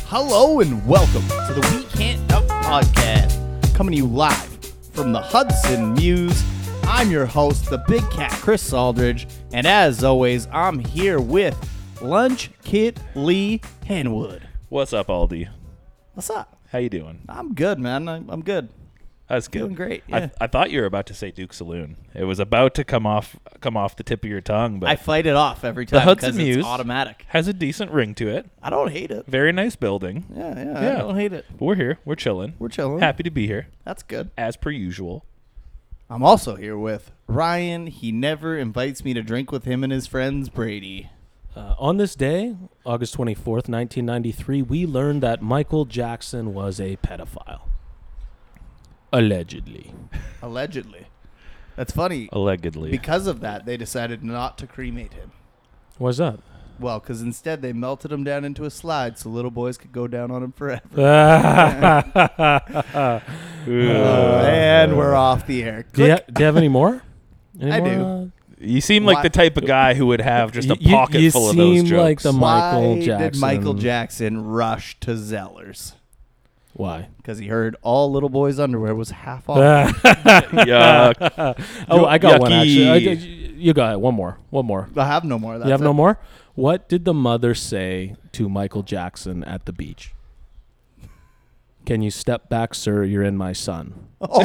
Hello and welcome to the We Can't Dump podcast, coming to you live from the Hudson Muse. I'm your host, the Big Cat, Chris Aldridge, and as always, I'm here with Lunch Kit Lee Henwood. What's up, Aldi? What's up? How you doing? I'm good, man. I'm good. That's good. Doing great. Yeah. I thought you were about to say Duke Saloon. It was about to come off the tip of your tongue, but I fight it off every time Hudson because Muse it's automatic. has a decent ring to it. I don't hate it. Very nice building. Yeah, I don't hate it. But we're here. We're chilling. We're chilling. Happy to be here, That's good. as per usual. I'm also here with Ryan. He never invites me to drink with him and his friends, Brady. On this day, August 24th, 1993, we learned that Michael Jackson was a pedophile. Allegedly. Allegedly. That's funny. Allegedly. Because of that, they decided not to cremate him. What's that? Well, because instead they melted him down into a slide so little boys could go down on him forever. And we're off the air. Do you have any more? I do. You seem like Why- the type of guy who would have just a You pocket full of those seem jokes. like the Michael Why Jackson. did Michael Jackson rush to Zellers? Why? Because he heard all little boys' underwear was half off. Yuck. Oh, I got one Yucky. actually. You got it. One more. I have no more. That's You have it. no more? What did the mother say to Michael Jackson at the beach? Can you step back, sir? You're in my son.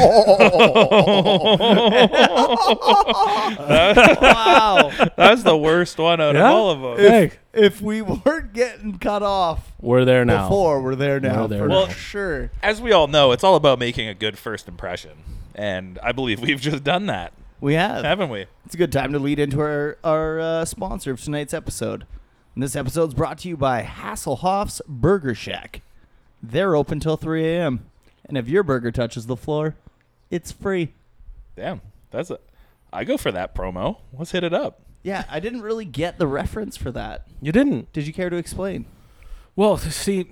Wow. That's the worst one out Yeah? of all of them. Hey, If we weren't getting cut off we're there now. before, we're there now We're there for now. sure. As we all know, it's all about making a good first impression. And I believe we've just done that, We have. haven't we? It's a good time to lead into our sponsor of tonight's episode. And this episode's brought to you by Hasselhoff's Burger Shack. They're open till 3 a.m. And if your burger touches the floor, it's free. Damn. I go for that promo. Let's hit it up. Yeah, I didn't really get the reference for that. You didn't. Did you care to explain? Well, see,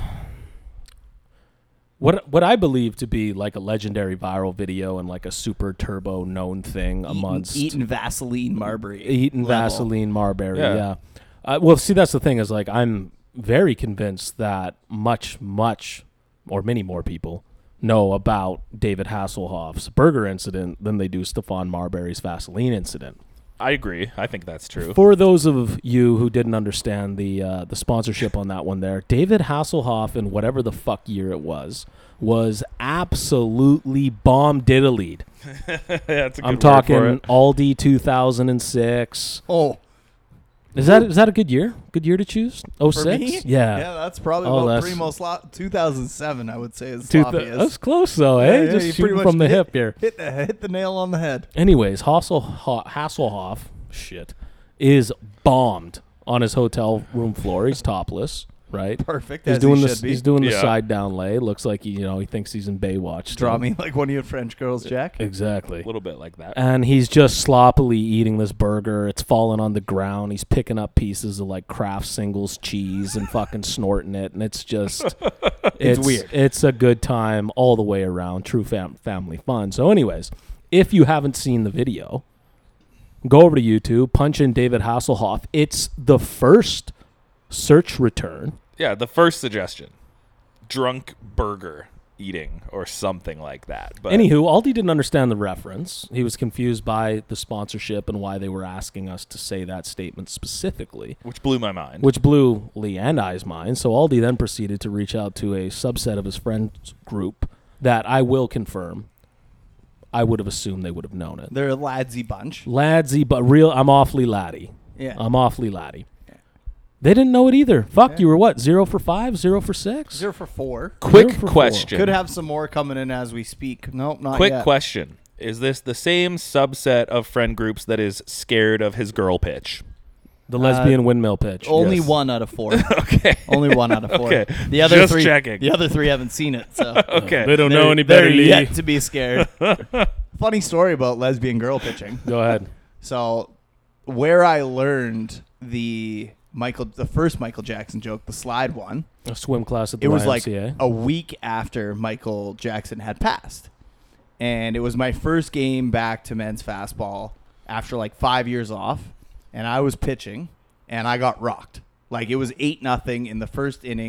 what I believe to be like a legendary viral video and like a super turbo known thing amongst Eating Vaseline Marbury. eating level. Vaseline Marbury. Yeah. Yeah. Well, see, that's the thing is like I'm very convinced that much or many more people know about David Hasselhoff's burger incident than they do Stephon Marbury's Vaseline incident. I agree. I think that's true. For those of you who didn't understand the sponsorship on that one there, David Hasselhoff in whatever the fuck year it was absolutely bomb-diddlied. That's a good I'm word for talking it. Aldi 2006. Oh, Is that a good year? Good year to choose? for 06? me? Yeah. Yeah, that's probably Oh, about that's- 2007, I would say, is Two- sloppiest. that's close though, Yeah, eh? yeah, Just you shooting pretty from the much hip here. Hit the nail on the head. Anyways, Hasselhoff, is bombed on his hotel room floor. He's topless, right? Perfect. He's as doing he this. should be. He's doing the Yeah. side down lay. Looks like he thinks he's in Baywatch. Draw still. me like one of your French girls, Jack. Exactly. A little bit like that. And he's just sloppily eating this burger. It's falling on the ground. He's picking up pieces of like Kraft Singles cheese and fucking snorting it. And it's just, it's weird. It's a good time all the way around. True family fun. So anyways, if you haven't seen the video, go over to YouTube, punch in David Hasselhoff. It's the first search return. Yeah, the first suggestion. Drunk burger eating or something like that. But Anywho, Aldi didn't understand the reference. He was confused by the sponsorship and why they were asking us to say that statement specifically, which blew my mind. which blew Lee and I's mind. So Aldi then proceeded to reach out to a subset of his friends group that I will confirm. I would have assumed they would have known it. They're a ladsy bunch. Ladsy, but real, I'm awfully laddie. Yeah. I'm awfully laddie. They didn't know it either. Fuck, Yeah. you were what, 0 for 5, 0 for 6? 0 for 4. Quick 0 for 4. question. Could have some more coming in as we speak. Nope, not Quick yet. question. Is this the same subset of friend groups that is scared of his girl pitch? The lesbian windmill pitch. Only Yes. 1 out of 4. Okay. Only 1 out of 4. Okay. The other Just 3, checking. The other 3 haven't seen it, so Okay. They don't know any they're better, Lee. yet to be scared. Funny story about lesbian girl pitching. Go ahead. So, where I learned the first Michael Jackson joke, the slide one, A swim class at the it was YMCA. like a week after Michael Jackson had passed. And it was my first game back to men's fastball after like 5 years off. And I was pitching, and I got rocked. Like, it was 8-0 in the first inning.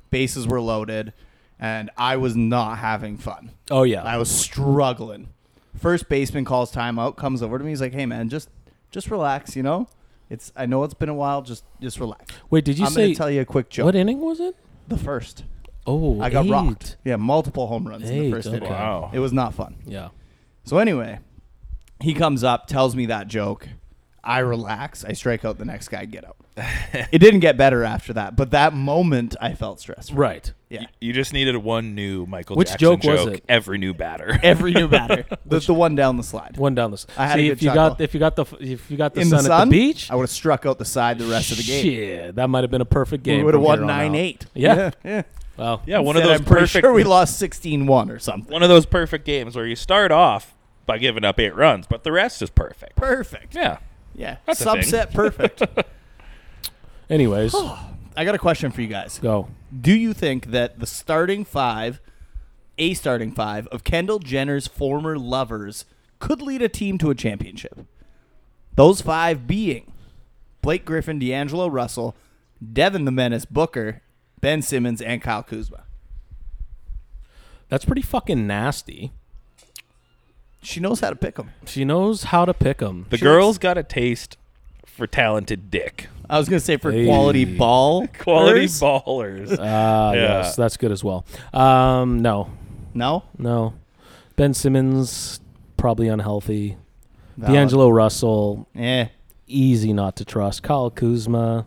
bases were loaded, and I was not having fun. Oh yeah. I was struggling. First baseman calls timeout, comes over to me. He's like, "Hey man, just relax. You know, I know it's been a while. Just relax." Wait, did you I'm say going to tell you a quick joke. what inning was it? The first. Oh, I got 8. rocked. Yeah, multiple home runs in the Eight, first inning. okay. Wow. It was not fun. Yeah. So anyway, he comes up, tells me that joke. I relax. I strike out the next guy, get out. It didn't get better after that, but that moment I felt stressed. Right. Yeah. You just needed one new Michael Which Jackson joke was it? every new batter. Every new batter. the one down the slide. One down the. I had a See, good chuckle. if you got the In the sun sun, at the beach, I would have struck out the side the rest of the game. Shit, that might have been a perfect game. We would have from won here on out. 9-8. Yeah. Yeah. Well, Yeah, one of Instead, those I'm pretty perfect. sure we lost 16-1 or something. One of those perfect games where you start off by giving up 8 runs, but the rest is perfect. Perfect. Yeah. Yeah. That's a thing. Subset perfect. anyways, I got a question for you guys. go. Do you think that the starting five of Kendall Jenner's former lovers could lead a team to a championship? Those 5 being Blake Griffin, D'Angelo Russell, Devin the Menace Booker, Ben Simmons, and Kyle Kuzma. That's pretty fucking nasty. She knows how to pick them. She knows how to pick them. The girl's got a taste for talented dick. I was going to say for Hey. quality ball. Quality ballers. Yeah. Yes, that's good as well. No. No? Ben Simmons, probably unhealthy. Valid. D'Angelo Russell, Eh. easy not to trust. Kyle Kuzma,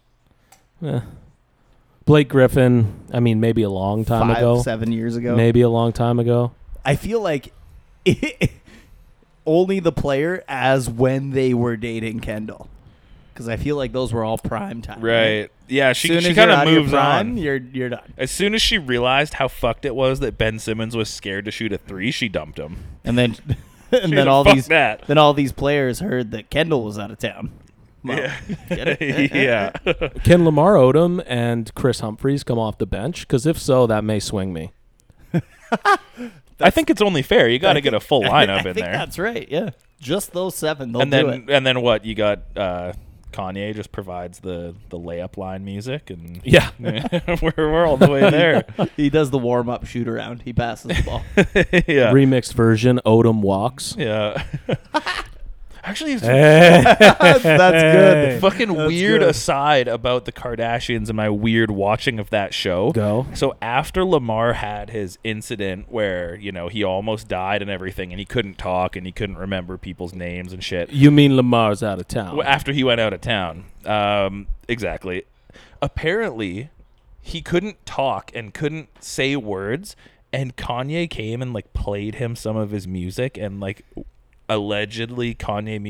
Blake Griffin, I mean, maybe a long time ago. 7 years ago. Maybe a long time ago. I feel like only the player as when they were dating Kendall. Because I feel like those were all prime time. Right. Yeah, Soon she as kind you're of out of your moves prime, on. You're done. As soon as she realized how fucked it was that Ben Simmons was scared to shoot a 3, she dumped him. And then She then said, all "Fuck these that." then all these players heard that Kendall was out of town. Well, Yeah. get it? Yeah. Can Lamar Odom and Chris Humphries come off the bench? Because if so, that may swing me. I think it's only fair. You got to get a full lineup I in think there. that's right. Yeah, just those 7. They'll And do it. then what? You got Kanye just provides the layup line music, and Yeah. we're all the way there. He does the warm up shoot around. He passes the ball. Yeah. Remixed version, Odom walks. Yeah. Actually, it's That's good. fucking That's weird good. aside about the Kardashians and my weird watching of that show. Go. So after Lamar had his incident where, he almost died and everything, and he couldn't talk and he couldn't remember people's names and shit. You mean Lamar's out of town? Well, after he went out of town. Exactly. Apparently, he couldn't talk and couldn't say words, and Kanye came and played him some of his music, and allegedly Kanye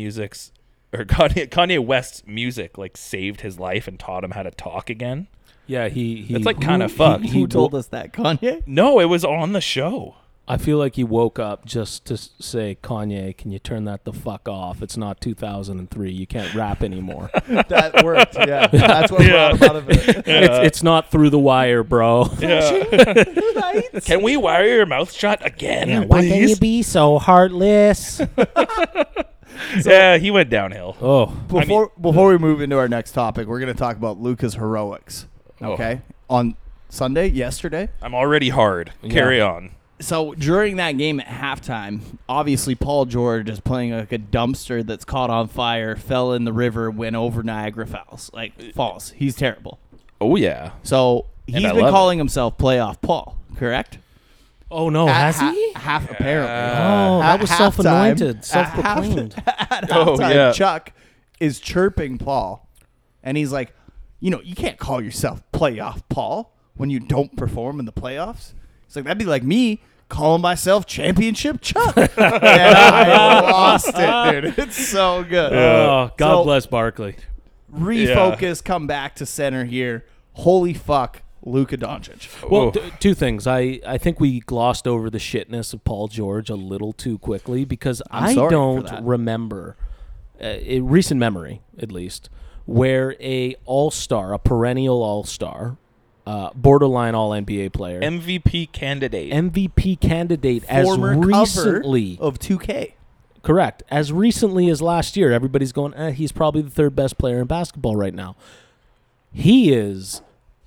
West's music saved his life and taught him how to talk again. Yeah, he It's kind of fucked. Who told us that? Kanye? No, it was on the show. I feel like he woke up just to say, Kanye, can you turn that the fuck off? It's not 2003. You can't rap anymore. That worked. Yeah, that's what brought him out of it. It's not through the wire, bro. Can we wire your mouth shut again, Why can you please? be so heartless? Yeah, he went downhill. Oh, Before we move into our next topic, we're going to talk about Luka's heroics. Okay, on Sunday, yesterday. I'm already hard. Carry on. So during that game at halftime, obviously Paul George is playing like a dumpster that's caught on fire, fell in the river, went over Niagara Falls. He's terrible. Oh, yeah. So he's I been love calling himself Playoff Paul, correct? oh no, has he? Half apparently. Oh, that was At self-anointed, halftime- self-proclaimed. At Oh, halftime, yeah. Chuck is chirping Paul, and he's like, you can't call yourself Playoff Paul when you don't perform in the playoffs. He's like, that'd be like me calling myself Championship Chuck. And I lost it, dude. It's so good. Oh, God So, bless Barkley. Refocus, come back to center here. Holy fuck, Luka Doncic. Well, Oh. two things. I think we glossed over the shitness of Paul George a little too quickly because I sorry for don't that. remember, in recent memory at least, where a all-star, a perennial all-star, borderline all-NBA player, MVP candidate. MVP candidate as Former recently cover of 2K. correct as recently as last year. Everybody's going, he's probably the third best player in basketball right now. He is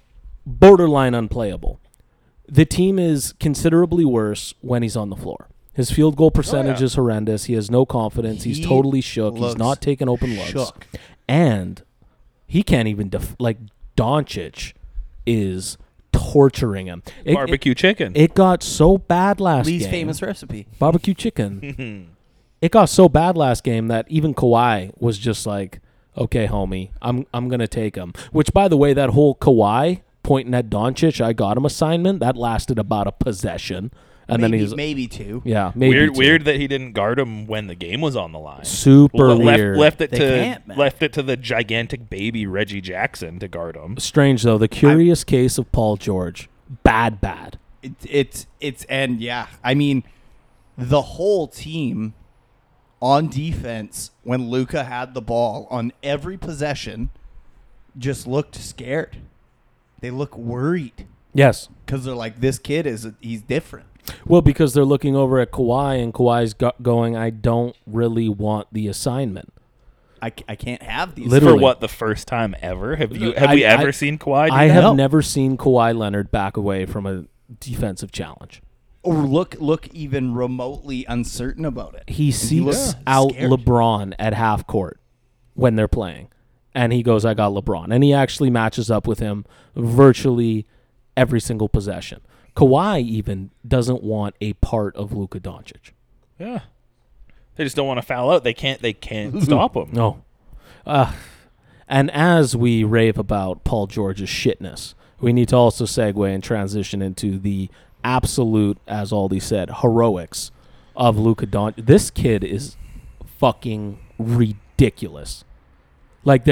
borderline unplayable. The team is considerably worse when he's on the floor. His field goal percentage is horrendous. He has no confidence. He's totally shook. He's not taking open looks. Shook. And he can't even Doncic is torturing him. Barbecue chicken. It got so bad last game. Lee's famous recipe. Barbecue chicken. It got so bad last game that even Kawhi was just like, okay, homie, I'm going to take him. Which, by the way, that whole Kawhi pointing at Doncic, I got him assignment, that lasted about a possession. And then he's maybe 2. Yeah, maybe weird that he didn't guard him when the game was on the line. Super weird. Left it to the gigantic baby Reggie Jackson to guard him. Strange though. The curious case of Paul George. Bad. It's and yeah, I mean, the whole team on defense when Luka had the ball on every possession just looked scared. They look worried Yes. because they're like, this kid he's different. Well, because they're looking over at Kawhi, and Kawhi's going, I don't really want the assignment. I can't have these. Literally. For what, the first time ever? Have we ever seen Kawhi do I that? have never seen Kawhi Leonard back away from a defensive challenge. Or look even remotely uncertain about it. He seeks out scared. LeBron at half court when they're playing. And he goes, I got LeBron. And he actually matches up with him virtually every single possession. Kawhi even doesn't want a part of Luka Doncic. Yeah. They just don't want to foul out. They can't stop him. No. And as we rave about Paul George's shitness, we need to also segue and transition into the absolute, as Aldi said, heroics of Luka Doncic. This kid is fucking ridiculous. Like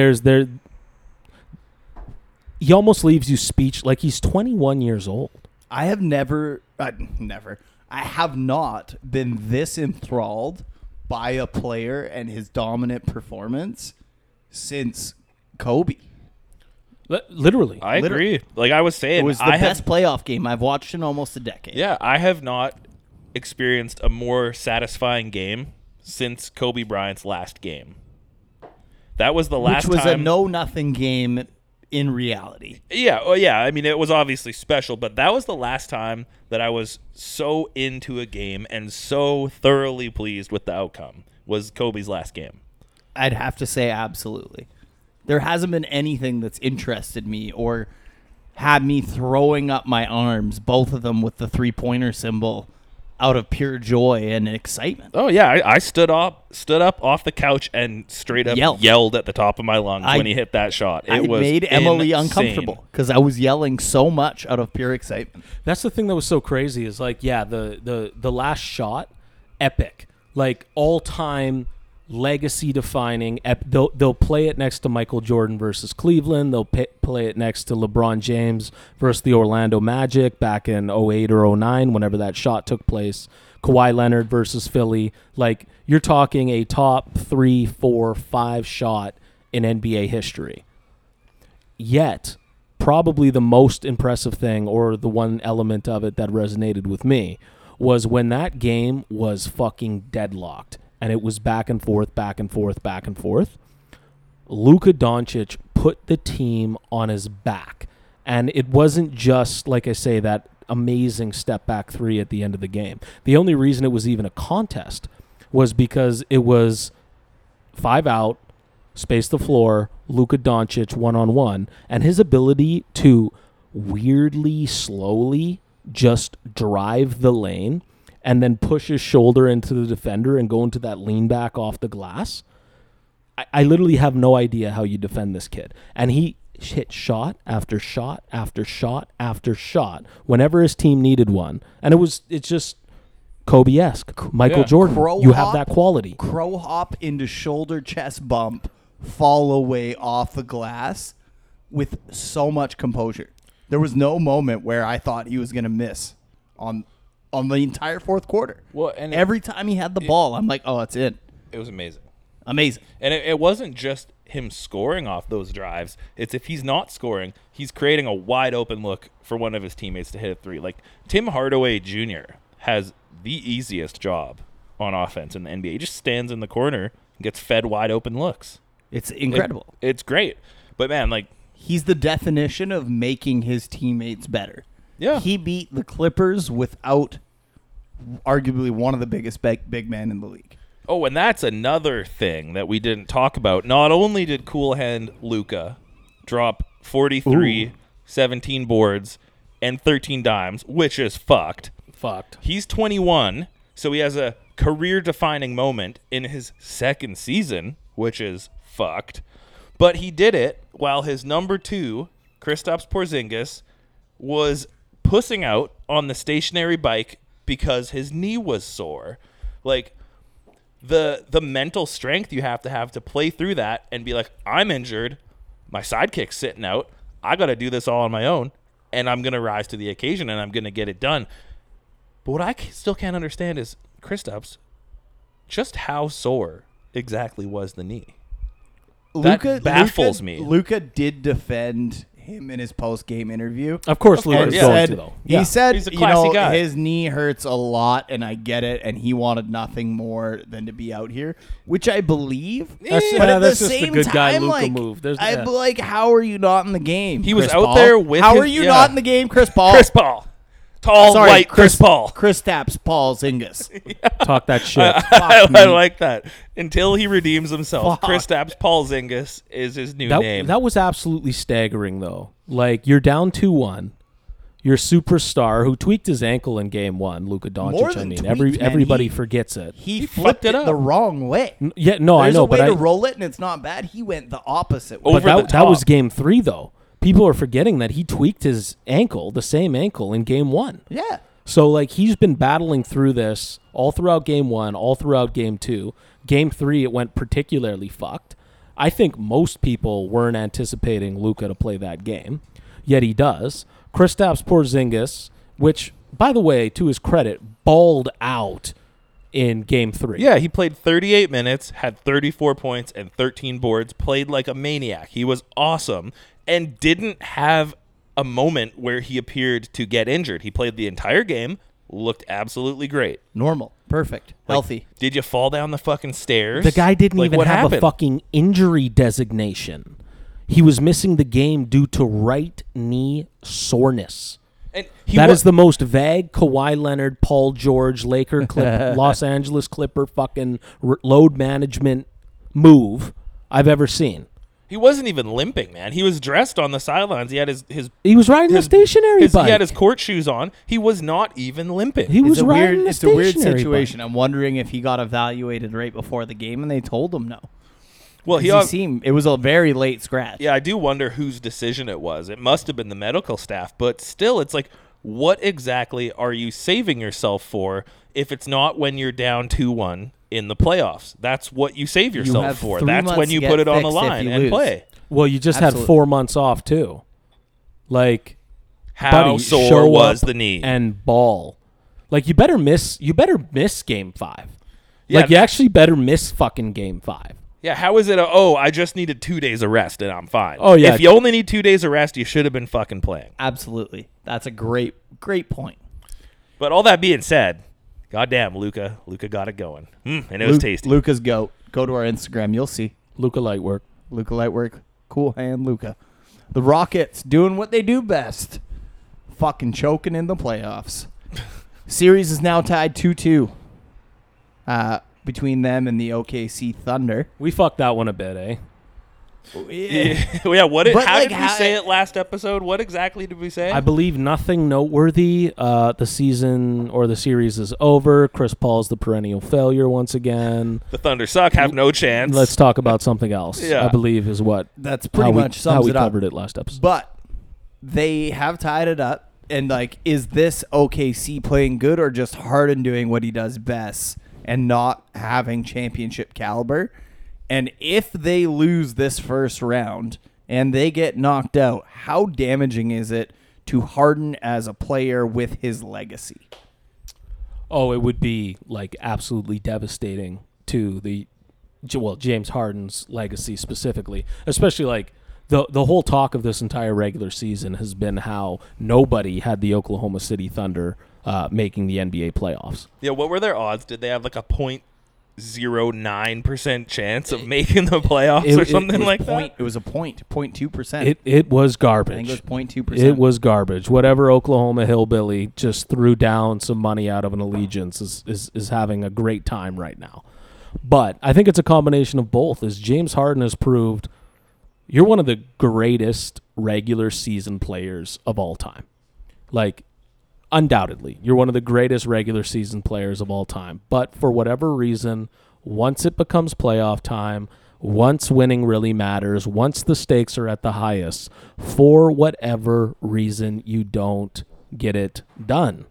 he almost leaves you speech. Like he's 21 years old. I have I have not been this enthralled by a player and his dominant performance since Kobe. Literally. I agree. Like I was saying, It was the best playoff game I've watched in almost a decade. Yeah, I have not experienced a more satisfying game since Kobe Bryant's last game. That was the last time. Which was a 0-0 game in reality. Yeah, well, yeah. I mean, it was obviously special, but that was the last time that I was so into a game and so thoroughly pleased with the outcome was Kobe's last game. I'd have to say absolutely. There hasn't been anything that's interested me or had me throwing up my arms, both of them with the three-pointer symbol, out of pure joy and excitement. Oh yeah, I stood up off the couch and straight up yelled at the top of my lungs when he hit that shot. It made Emily insane. uncomfortable because I was yelling so much out of pure excitement. That's the thing that was so crazy is like, yeah, the last shot, epic, like all-time legacy defining. They'll play it next to Michael Jordan versus Cleveland. They'll play it next to LeBron James versus the Orlando Magic back in 08 or 09, whenever that shot took place. Kawhi Leonard versus Philly. Like, you're talking a top 3, 4, 5 shot in NBA history. Yet, probably the most impressive thing, or the one element of it that resonated with me, was when that game was fucking deadlocked. And it was back and forth. Luka Doncic put the team on his back. And it wasn't just, like I say, that amazing step-back three at the end of the game. The only reason it was even a contest was because it was 5 out, space the floor, Luka Doncic one-on-one, and his ability to weirdly, slowly just drive the lane and then push his shoulder into the defender and go into that lean back off the glass. I literally have no idea how you defend this kid. And he hit shot after shot after shot after shot whenever his team needed one. And it's just Kobe-esque. Michael Jordan, you have that quality. Crow hop into shoulder chest bump, fall away off the glass with so much composure. There was no moment where I thought he was going to miss on the entire fourth quarter. Well, and every time he had the ball, I'm like, oh, it's in. It was amazing. Amazing. And it wasn't just him scoring off those drives. It's if he's not scoring, he's creating a wide open look for one of his teammates to hit a three. Like Tim Hardaway Jr. has the easiest job on offense in the NBA. He just stands in the corner and gets fed wide open looks. It's incredible. It's great. But man, like he's the definition of making his teammates better. Yeah. He beat the Clippers without arguably one of the biggest big men in the league. Oh, and that's another thing that we didn't talk about. Not only did Cool Hand Luka drop 43, 17 boards, and 13 dimes, which is fucked. He's 21, so he has a career-defining moment in his second season, which is fucked. But he did it while his number 2, Kristaps Porzingis, was pussing out on the stationary bike because his knee was sore. Like, the mental strength you have to play through that and be like, I'm injured, my sidekick's sitting out, I got to do this all on my own, and I'm going to rise to the occasion, and I'm going to get it done. But what I still can't understand is, Kristaps, just how sore exactly was the knee? That baffles me. Luka did defend him in his post-game interview. Of course, Luka's yeah. going to, though. He said, He's a classy guy. his knee hurts a lot, and I get it, and he wanted nothing more than to be out here, which I believe. That's But at that's the just the same good guy time, Luka like, move. I'm like, how are you not in the game? He was Chris out Paul? there with How his- are you yeah. not in the game, Chris Paul? Chris Paul. Tall, Sorry, white Chris Paul. Kristaps Porzingis. Talk that shit. I me. like that. Until he redeems himself, Fuck. Kristaps Porzingis is his new name. That was absolutely staggering, though. Like, you're down 2-1. Your superstar, who tweaked his ankle in Game 1, Luka More Doncic, I than mean, tweaked, man. everybody He- forgets it. He fucked flipped it it up. the wrong way. Yeah, no, There's I know, a way but to roll it, and it's not bad. He went the opposite way. Over but the that was top. Game 3, though. People are forgetting that he tweaked his ankle, the same ankle, in Game 1. Yeah. So, like, he's been battling through this all throughout Game 1, all throughout Game 2. Game 3, it went particularly fucked. I think most people weren't anticipating Luka to play that game, yet he does. Kristaps Porzingis, which, by the way, to his credit, balled out in Game 3. Yeah, he played 38 minutes, had 34 points and 13 boards, played like a maniac. He was awesome and didn't have a moment where he appeared to get injured. He played the entire game, looked absolutely great. Normal. Perfect. Like, Healthy. Did you fall down the fucking stairs? The guy didn't Like, even what have happened? a fucking injury designation. He was missing the game due to right knee soreness. And That is the most vague Kawhi Leonard, Paul George, Los Angeles Clipper fucking load management move I've ever seen. He wasn't even limping, man. He was dressed on the sidelines. He had his He was riding a stationary bike. He had his court shoes on. He was not even limping. He was riding It's a weird stationary situation. bike. I'm wondering if he got evaluated right before the game and they told him no. well, It was a very late scratch. Yeah, I do wonder whose decision it was. It must have been the medical staff, but still, it's like, what exactly are you saving yourself for if it's not when you're down 2-1 in the playoffs? That's what you save yourself have for. 3 That's months when to you get put it on the fixed if line you and lose. play. Well, you just Absolutely. had 4 months off too. Like, How buddy, sore show was up the knee? and ball. Like, you better miss Game 5. Yeah, Like, you actually better miss fucking Game 5. Yeah, how is it? I just needed 2 days of rest and I'm fine. Oh, yeah. If you only need 2 days of rest, you should have been fucking playing. Absolutely. That's a great point. But all that being said, goddamn, Luka got it going, and it was tasty. Luca's goat. Go to our Instagram. You'll see. Luka Lightwork. Luca Lightwork. Cool hand Luca. The Rockets doing what they do best. Fucking choking in the playoffs. Series is now tied 2-2 between them and the OKC Thunder. We fucked that one a bit, eh? Yeah, what? But, How like, did we say it last episode? What exactly did we say? I believe nothing noteworthy. The season or the series is over. Chris Paul's the perennial failure once again. The Thunder suck, have no chance. Let's talk about something else. Yeah. I believe is what That's pretty much how sums we it up. covered it last episode. But they have tied it up. And, like, is this OKC playing good or just Harden doing what he does best and not having championship caliber? And if they lose this first round and they get knocked out, how damaging is it to Harden as a player with his legacy? Oh, it would be like absolutely devastating to James Harden's legacy specifically, especially like the whole talk of this entire regular season has been how nobody had the Oklahoma City Thunder making the NBA playoffs. Yeah, what were their odds? Did they have like a 0.09% chance of making the playoffs or something like that. It was a 0.2%. It was garbage. I think it was 0.2%. It was garbage. Whatever Oklahoma hillbilly just threw down some money out of an allegiance is having a great time right now. But I think it's a combination of both. As James Harden has proved, you're one of the greatest regular season players of all time. Like, undoubtedly, you're one of the greatest regular season players of all time. But for whatever reason, once it becomes playoff time, once winning really matters, once the stakes are at the highest, for whatever reason, you don't get it done.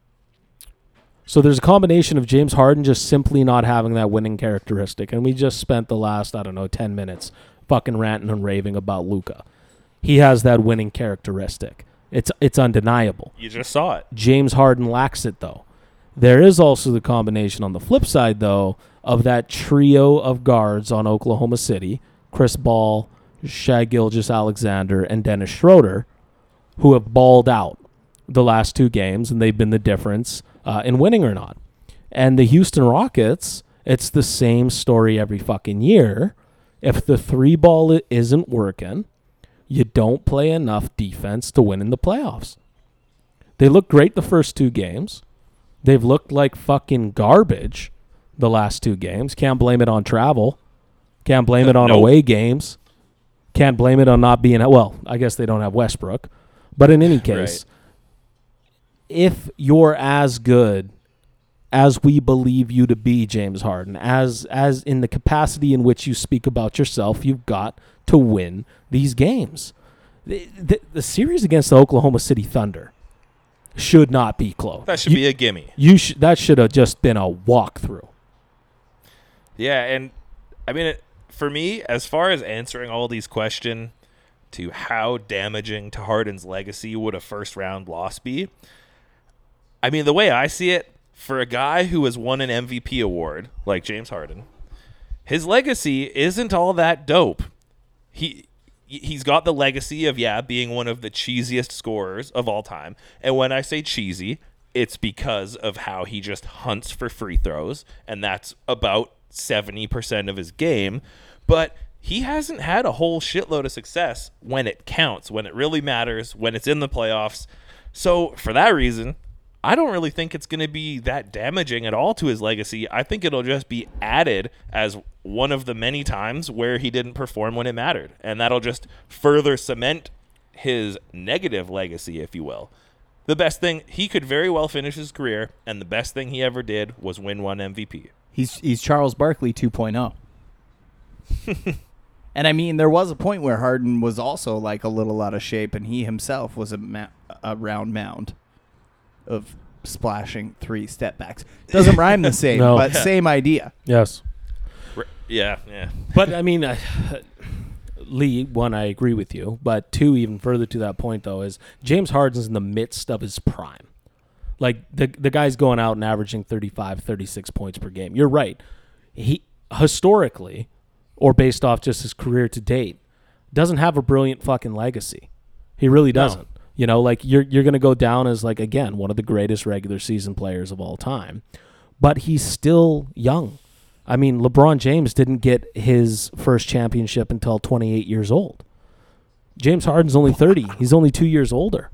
So there's a combination of James Harden just simply not having that winning characteristic. And we just spent the last, 10 minutes fucking ranting and raving about Luka. He has that winning characteristic. It's undeniable. You just saw it. James Harden lacks it, though. There is also the combination on the flip side, though, of that trio of guards on Oklahoma City, Chris Paul, Shai Gilgeous-Alexander, and Dennis Schroeder, who have balled out the last two games, and they've been the difference in winning or not. And the Houston Rockets, it's the same story every fucking year. If the three ball isn't working, you don't play enough defense to win in the playoffs. They look great the first two games. They've looked like fucking garbage the last two games. Can't blame it on travel. Can't blame it on away games. Can't blame it on not being... Well, I guess they don't have Westbrook. But in any case, if you're as good as we believe you to be, James Harden, as in the capacity in which you speak about yourself, you've got to win these games. The series against the Oklahoma City Thunder should not be close. That should be a gimme. That should have just been a walkthrough. Yeah, and I mean, for me, as far as answering all these questions to how damaging to Harden's legacy would a first-round loss be, I mean, the way I see it, for a guy who has won an MVP award like James Harden, his legacy isn't all that dope. He's got the legacy of, being one of the cheesiest scorers of all time. And when I say cheesy, it's because of how he just hunts for free throws, and that's about 70% of his game. But he hasn't had a whole shitload of success when it counts, when it really matters, when it's in the playoffs. So for that reason, I don't really think it's going to be that damaging at all to his legacy. I think it'll just be added as one of the many times where he didn't perform when it mattered. And that'll just further cement his negative legacy, if you will. The best thing, he could very well finish his career, and the best thing he ever did was win one MVP. He's Charles Barkley 2.0. And I mean, there was a point where Harden was also like a little out of shape, and he himself was a round mound of splashing three step backs. Doesn't rhyme the same, No. but same idea. Yes. Yeah. But, I mean, Lee, one, I agree with you. But two, even further to that point, though, is James Harden's in the midst of his prime. Like, the guy's going out and averaging 35, 36 points per game. You're right. He, historically, or based off just his career to date, doesn't have a brilliant fucking legacy. He really doesn't. No. You know, like, you're going to go down as, like, again, one of the greatest regular season players of all time. But he's still young. I mean, LeBron James didn't get his first championship until 28 years old. James Harden's only 30. He's only 2 years older.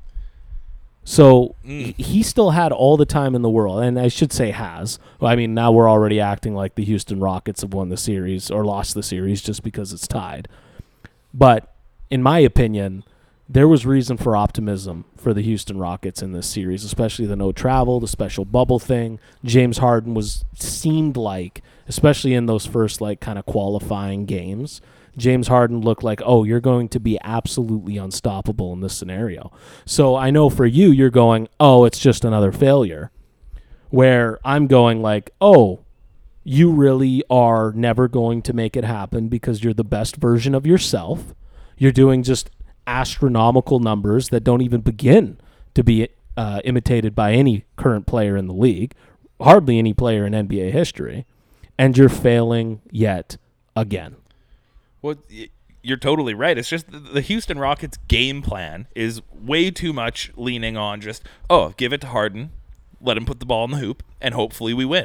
So he still had all the time in the world, and I should say has. I mean, now we're already acting like the Houston Rockets have won the series or lost the series just because it's tied. But in my opinion, there was reason for optimism for the Houston Rockets in this series, especially the no travel, the special bubble thing. James Harden seemed like, especially in those first like kind of qualifying games, James Harden looked like, oh, you're going to be absolutely unstoppable in this scenario. So I know for you, you're going, oh, it's just another failure. Where I'm going like, oh, you really are never going to make it happen because you're the best version of yourself. You're doing just astronomical numbers that don't even begin to be imitated by any current player in the league, hardly any player in NBA history, and you're failing yet again. Well, you're totally right. It's just the Houston Rockets game plan is way too much leaning on just, give it to Harden, let him put the ball in the hoop, and hopefully we win.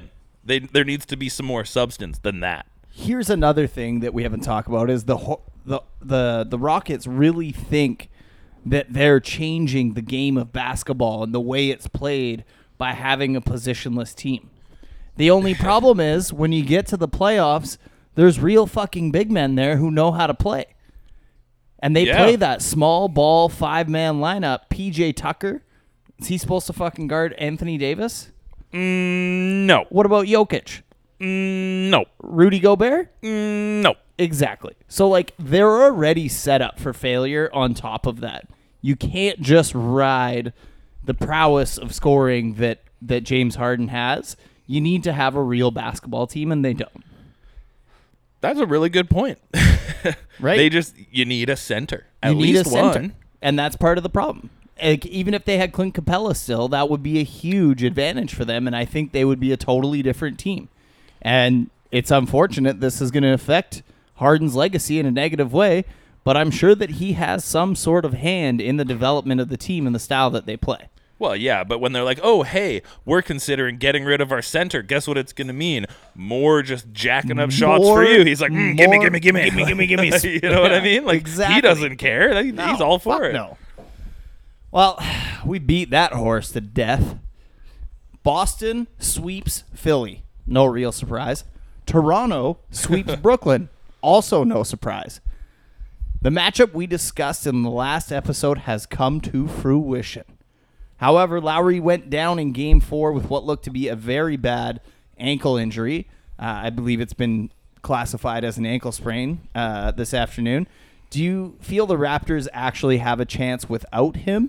There needs to be some more substance than that. Here's another thing that we haven't talked about is the Rockets really think that they're changing the game of basketball and the way it's played by having a positionless team. The only problem is when you get to the playoffs, there's real fucking big men there who know how to play. And they play that small ball 5-man lineup. PJ Tucker, is he supposed to fucking guard Anthony Davis? No. What about Jokic? No. Rudy Gobert? No. Exactly. So, like, they're already set up for failure on top of that. You can't just ride the prowess of scoring that James Harden has. You need to have a real basketball team, and they don't. That's a really good point. Right? You need a center. You At need least a center, one. and that's part of the problem. Like, even if they had Clint Capella still, that would be a huge advantage for them, and I think they would be a totally different team. And it's unfortunate this is going to affect Harden's legacy in a negative way, but I'm sure that he has some sort of hand in the development of the team and the style that they play. Well, yeah, but when they're like, oh, hey, we're considering getting rid of our center, guess what it's going to mean? More just jacking up shots for you. He's like, gimme. You know what I mean? Like, exactly. He doesn't care. He's all for it. No. Well, we beat that horse to death. Boston sweeps Philly. No real surprise. Toronto sweeps Brooklyn. Also no surprise. The matchup we discussed in the last episode has come to fruition. However, Lowry went down in Game 4 with what looked to be a very bad ankle injury. I believe it's been classified as an ankle sprain this afternoon. Do you feel the Raptors actually have a chance without him?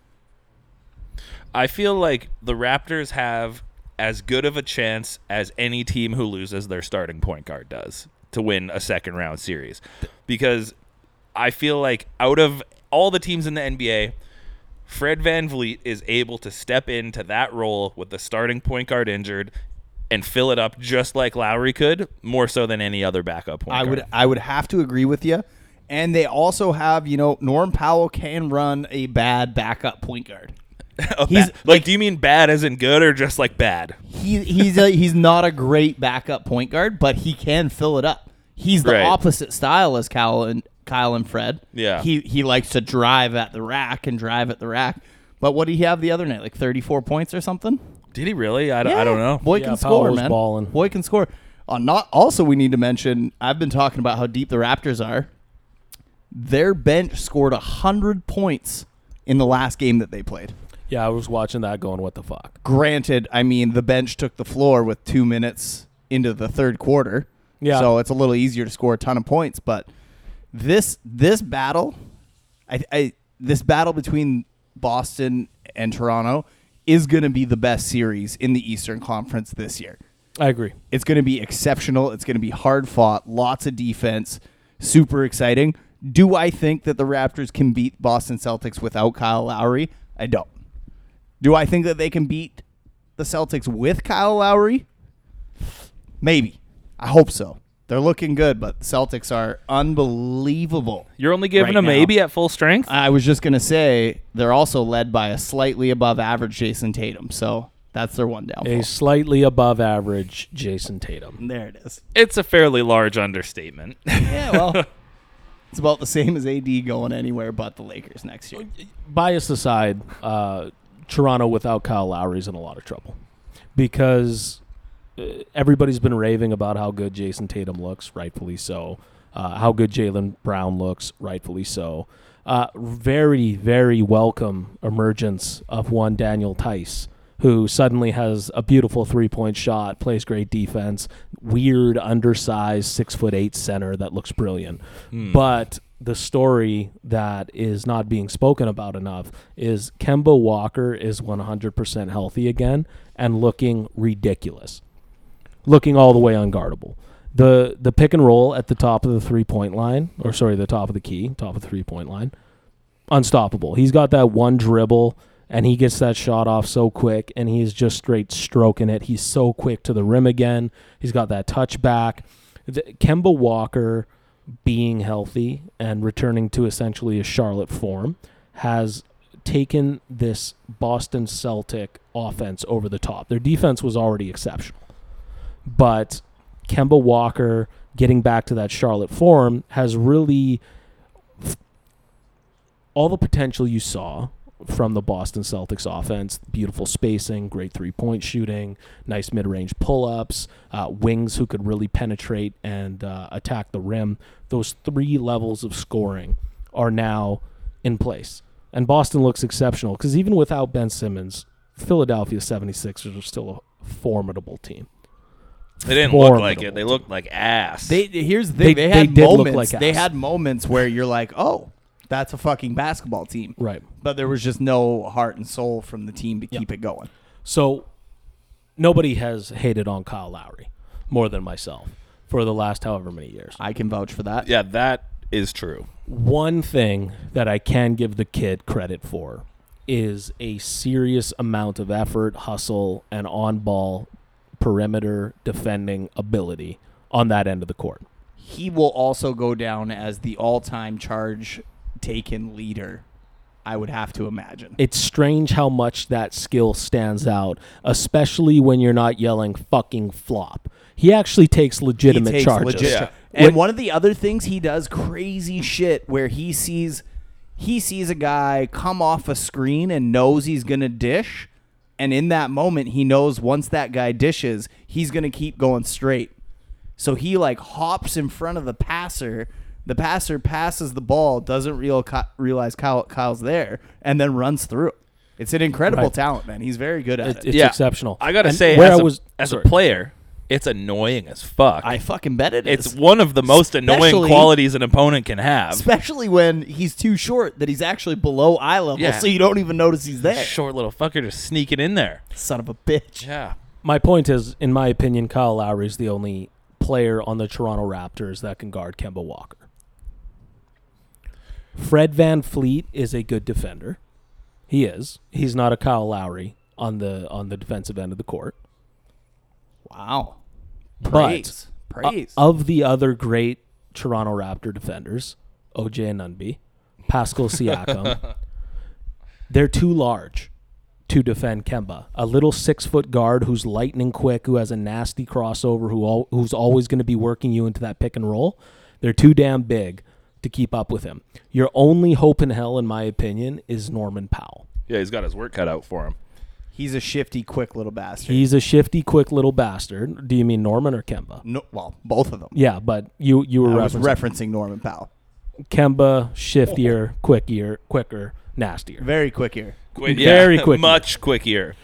I feel like the Raptors have as good of a chance as any team who loses their starting point guard does to win a second-round series. Because I feel like out of all the teams in the NBA, Fred VanVleet is able to step into that role with the starting point guard injured and fill it up just like Lowry could, more so than any other backup point guard. I would have to agree with you. And they also have, Norm Powell can run a bad backup point guard. Do you mean bad as in good or just like bad? He's not a great backup point guard, but he can fill it up. He's the opposite style as Kyle and Fred. Yeah. He likes to drive at the rack. But what did he have the other night? Like 34 points or something? Did he really? I don't know. Boy can score, Powell's man. balling. Boy can score. Also, we need to mention, I've been talking about how deep the Raptors are. Their bench scored 100 points in the last game that they played. Yeah, I was watching that going, what the fuck? Granted, I mean, the bench took the floor with 2 minutes into the third quarter. Yeah. So it's a little easier to score a ton of points. But this battle, this battle between Boston and Toronto is going to be the best series in the Eastern Conference this year. I agree. It's going to be exceptional. It's going to be hard fought, lots of defense, super exciting. Do I think that the Raptors can beat Boston Celtics without Kyle Lowry? I don't. Do I think that they can beat the Celtics with Kyle Lowry? Maybe. I hope so. They're looking good, but the Celtics are unbelievable. You're only giving right a now. maybe at full strength? I was just going to say they're also led by a slightly above average Jason Tatum, so that's their one downfall. A slightly above average Jason Tatum. There it is. It's a fairly large understatement. Yeah, well, it's about the same as AD going anywhere but the Lakers next year. Bias aside, Toronto without Kyle Lowry's in a lot of trouble because everybody's been raving about how good Jason Tatum looks, rightfully so. How good Jaylen Brown looks, rightfully so. Very, very welcome emergence of one Daniel Tice, who suddenly has a beautiful three-point shot, plays great defense, weird, undersized 6'8" center that looks brilliant. But the story that is not being spoken about enough is Kemba Walker is 100% healthy again and looking ridiculous, looking all the way unguardable. The pick and roll at the top of the three-point line, the top of the key, top of the three-point line, unstoppable. He's got that one dribble, and he gets that shot off so quick, and he's just straight stroking it. He's so quick to the rim again. He's got that touchback. Kemba Walker being healthy and returning to essentially a Charlotte form has taken this Boston Celtic offense over the top. Their defense was already exceptional. But Kemba Walker getting back to that Charlotte form has really all the potential you saw from the Boston Celtics offense. Beautiful spacing, great three-point shooting, nice mid-range pull-ups, wings who could really penetrate and attack the rim. Those 3 levels of scoring are now in place. And Boston looks exceptional because even without Ben Simmons, Philadelphia 76ers are still a formidable team. They didn't look like it. They looked like ass. Here's the thing. They had did look moments. like They ass. had moments where you're like, oh, that's a fucking basketball team. Right. But there was just no heart and soul from the team to keep it going. So nobody has hated on Kyle Lowry more than myself for the last however many years. I can vouch for that. Yeah, that is true. One thing that I can give the kid credit for is a serious amount of effort, hustle, and on-ball perimeter defending ability on that end of the court. He will also go down as the all-time charge taken leader, I would have to imagine. It's strange how much that skill stands out, especially when you're not yelling fucking flop. He actually takes legitimate charges. Yeah. And one of the other things he does, crazy shit, where he sees a guy come off a screen and knows he's going to dish, and in that moment he knows once that guy dishes, he's going to keep going straight. So he like hops in front of the passer. The passer passes the ball, doesn't realize Kyle's there, and then runs through it. It's an incredible talent, man. He's very good at it. It's exceptional. I gotta And say, where as a player, it's annoying as fuck. I fucking bet it is. It's one of the most annoying Especially- qualities an opponent can have. Especially when he's too short that he's actually below eye level, Yeah. so you don't even notice he's there. Short little fucker just sneaking in there. Son of a bitch. Yeah. My point is, in my opinion, Kyle Lowry is the only player on the Toronto Raptors that can guard Kemba Walker. Fred VanVleet is a good defender. He is. He's not a Kyle Lowry on the defensive end of the court. Wow. But Praise. of the other great Toronto Raptor defenders, OJ Anunoby, Pascal Siakam, they're too large to defend Kemba. A little 6-foot guard who's lightning quick, who has a nasty crossover, who's always going to be working you into that pick and roll. They're too damn big to keep up with him. Your only hope in hell, in my opinion, is Norman Powell. Yeah, he's got his work cut out for him. He's a shifty, quick little bastard. He's a shifty, quick little bastard. Do you mean Norman or Kemba? No, well, both of them. Yeah, but you were I was referencing referencing Norman Powell. Kemba, shiftier, quicker, nastier. Very quick here. Very quick. Much quicker.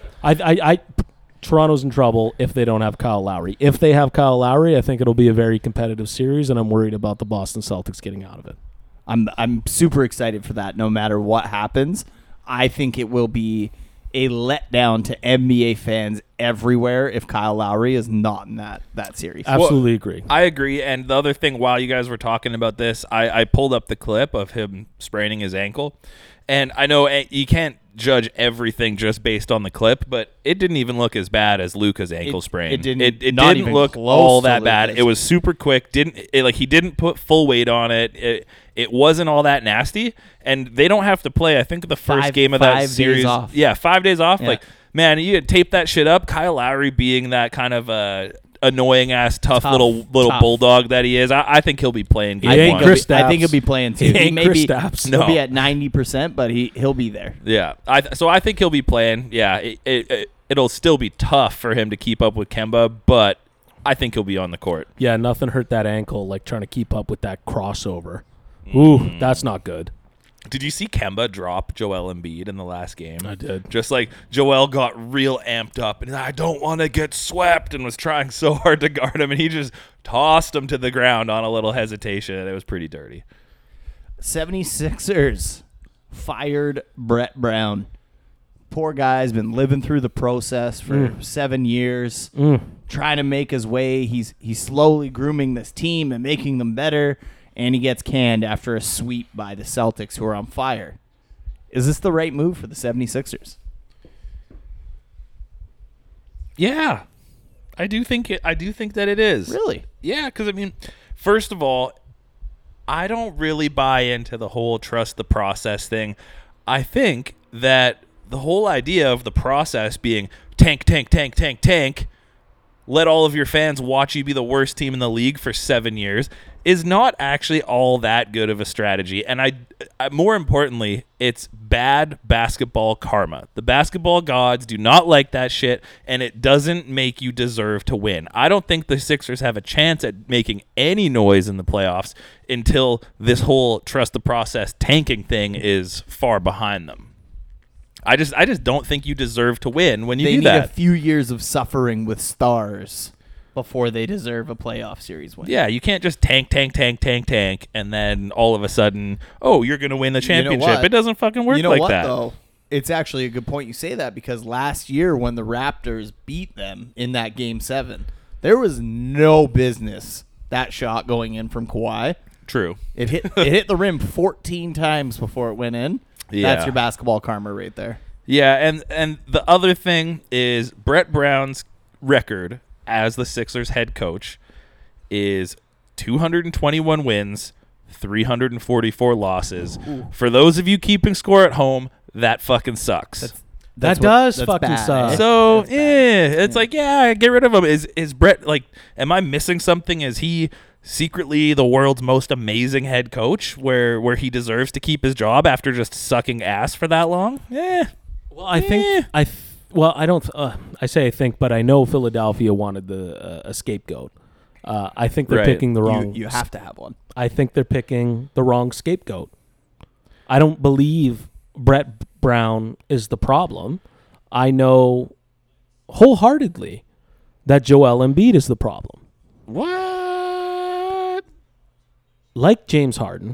Toronto's in trouble if they don't have Kyle Lowry. If they have Kyle Lowry, I think it'll be a very competitive series, and I'm worried about the Boston Celtics getting out of it. I'm super excited for that. No matter what happens, I think it will be a letdown to NBA fans everywhere if Kyle Lowry is not in that series. Absolutely agree. I agree. And the other thing, while you guys were talking about this, I pulled up the clip of him spraining his ankle. And I know you can't judge everything just based on the clip, but it didn't even look as bad as Luka's ankle sprain. It didn't. It not didn't even look close all to that bad. Luka's. It was super quick. He didn't put full weight on it. It wasn't all that nasty. And they don't have to play. I think the first game of that 5 days series. off. Yeah, 5 days off. Yeah. Like, man, you could tape that shit up. Kyle Lowry being that kind of annoying ass tough little tough. bulldog that he is. I think he'll be playing game He ain't one. Chris I think Stapps. he'll be playing too. He He ain't may Chris be, Stapps. he'll No. be at 90%, but he'll be there. Yeah, so I think he'll be playing. Yeah, it'll still be tough for him to keep up with Kemba, but I think he'll be on the court. Yeah, nothing hurt that ankle like trying to keep up with that crossover. Ooh, that's not good. Did you see Kemba drop Joel Embiid in the last game? I did. Just like Joel got real amped up and I don't want to get swept and was trying so hard to guard him, and he just tossed him to the ground on a little hesitation, and it was pretty dirty. 76ers fired Brett Brown. Poor guy's been living through the process for 7 years, trying to make his way. He's slowly grooming this team and making them better, and he gets canned after a sweep by the Celtics, who are on fire. Is this the right move for the 76ers? Yeah, I do think that it is. Really? Yeah, because I mean, first of all, I don't really buy into the whole trust the process thing. I think that the whole idea of the process being tank, let all of your fans watch you be the worst team in the league for 7 years is not actually all that good of a strategy. And I more importantly, it's bad basketball karma. The basketball gods do not like that shit, and it doesn't make you deserve to win. I don't think the Sixers have a chance at making any noise in the playoffs until this whole trust the process tanking thing is far behind them. I just don't think you deserve to win when you They do need that. a few years of suffering with stars before they deserve a playoff series win. Yeah, you can't just tank, and then all of a sudden, oh, you're going to win the championship. what? It doesn't fucking work You know like what, that. though? It's actually a good point you say that, because last year when the Raptors beat them in that Game 7, there was no business that shot going in from Kawhi. True. It hit the rim 14 times before it went in. Yeah. That's your basketball karma right there. Yeah, and the other thing is Brett Brown's record as the Sixers head coach is 221 wins, 344 losses. Ooh. For those of you keeping score at home, that fucking sucks. That does fucking bad, suck. eh? So, That's bad. it's like, yeah, get rid of him. Is Brett, like, am I missing something? Is he secretly the world's most amazing head coach where he deserves to keep his job after just sucking ass for that long? Well, I think I don't. I say I think, but I know Philadelphia wanted a scapegoat. I think they're Right. picking the wrong. You have to have one. I think they're picking the wrong scapegoat. I don't believe Brett Brown is the problem. I know wholeheartedly that Joel Embiid is the problem. What? Like James Harden,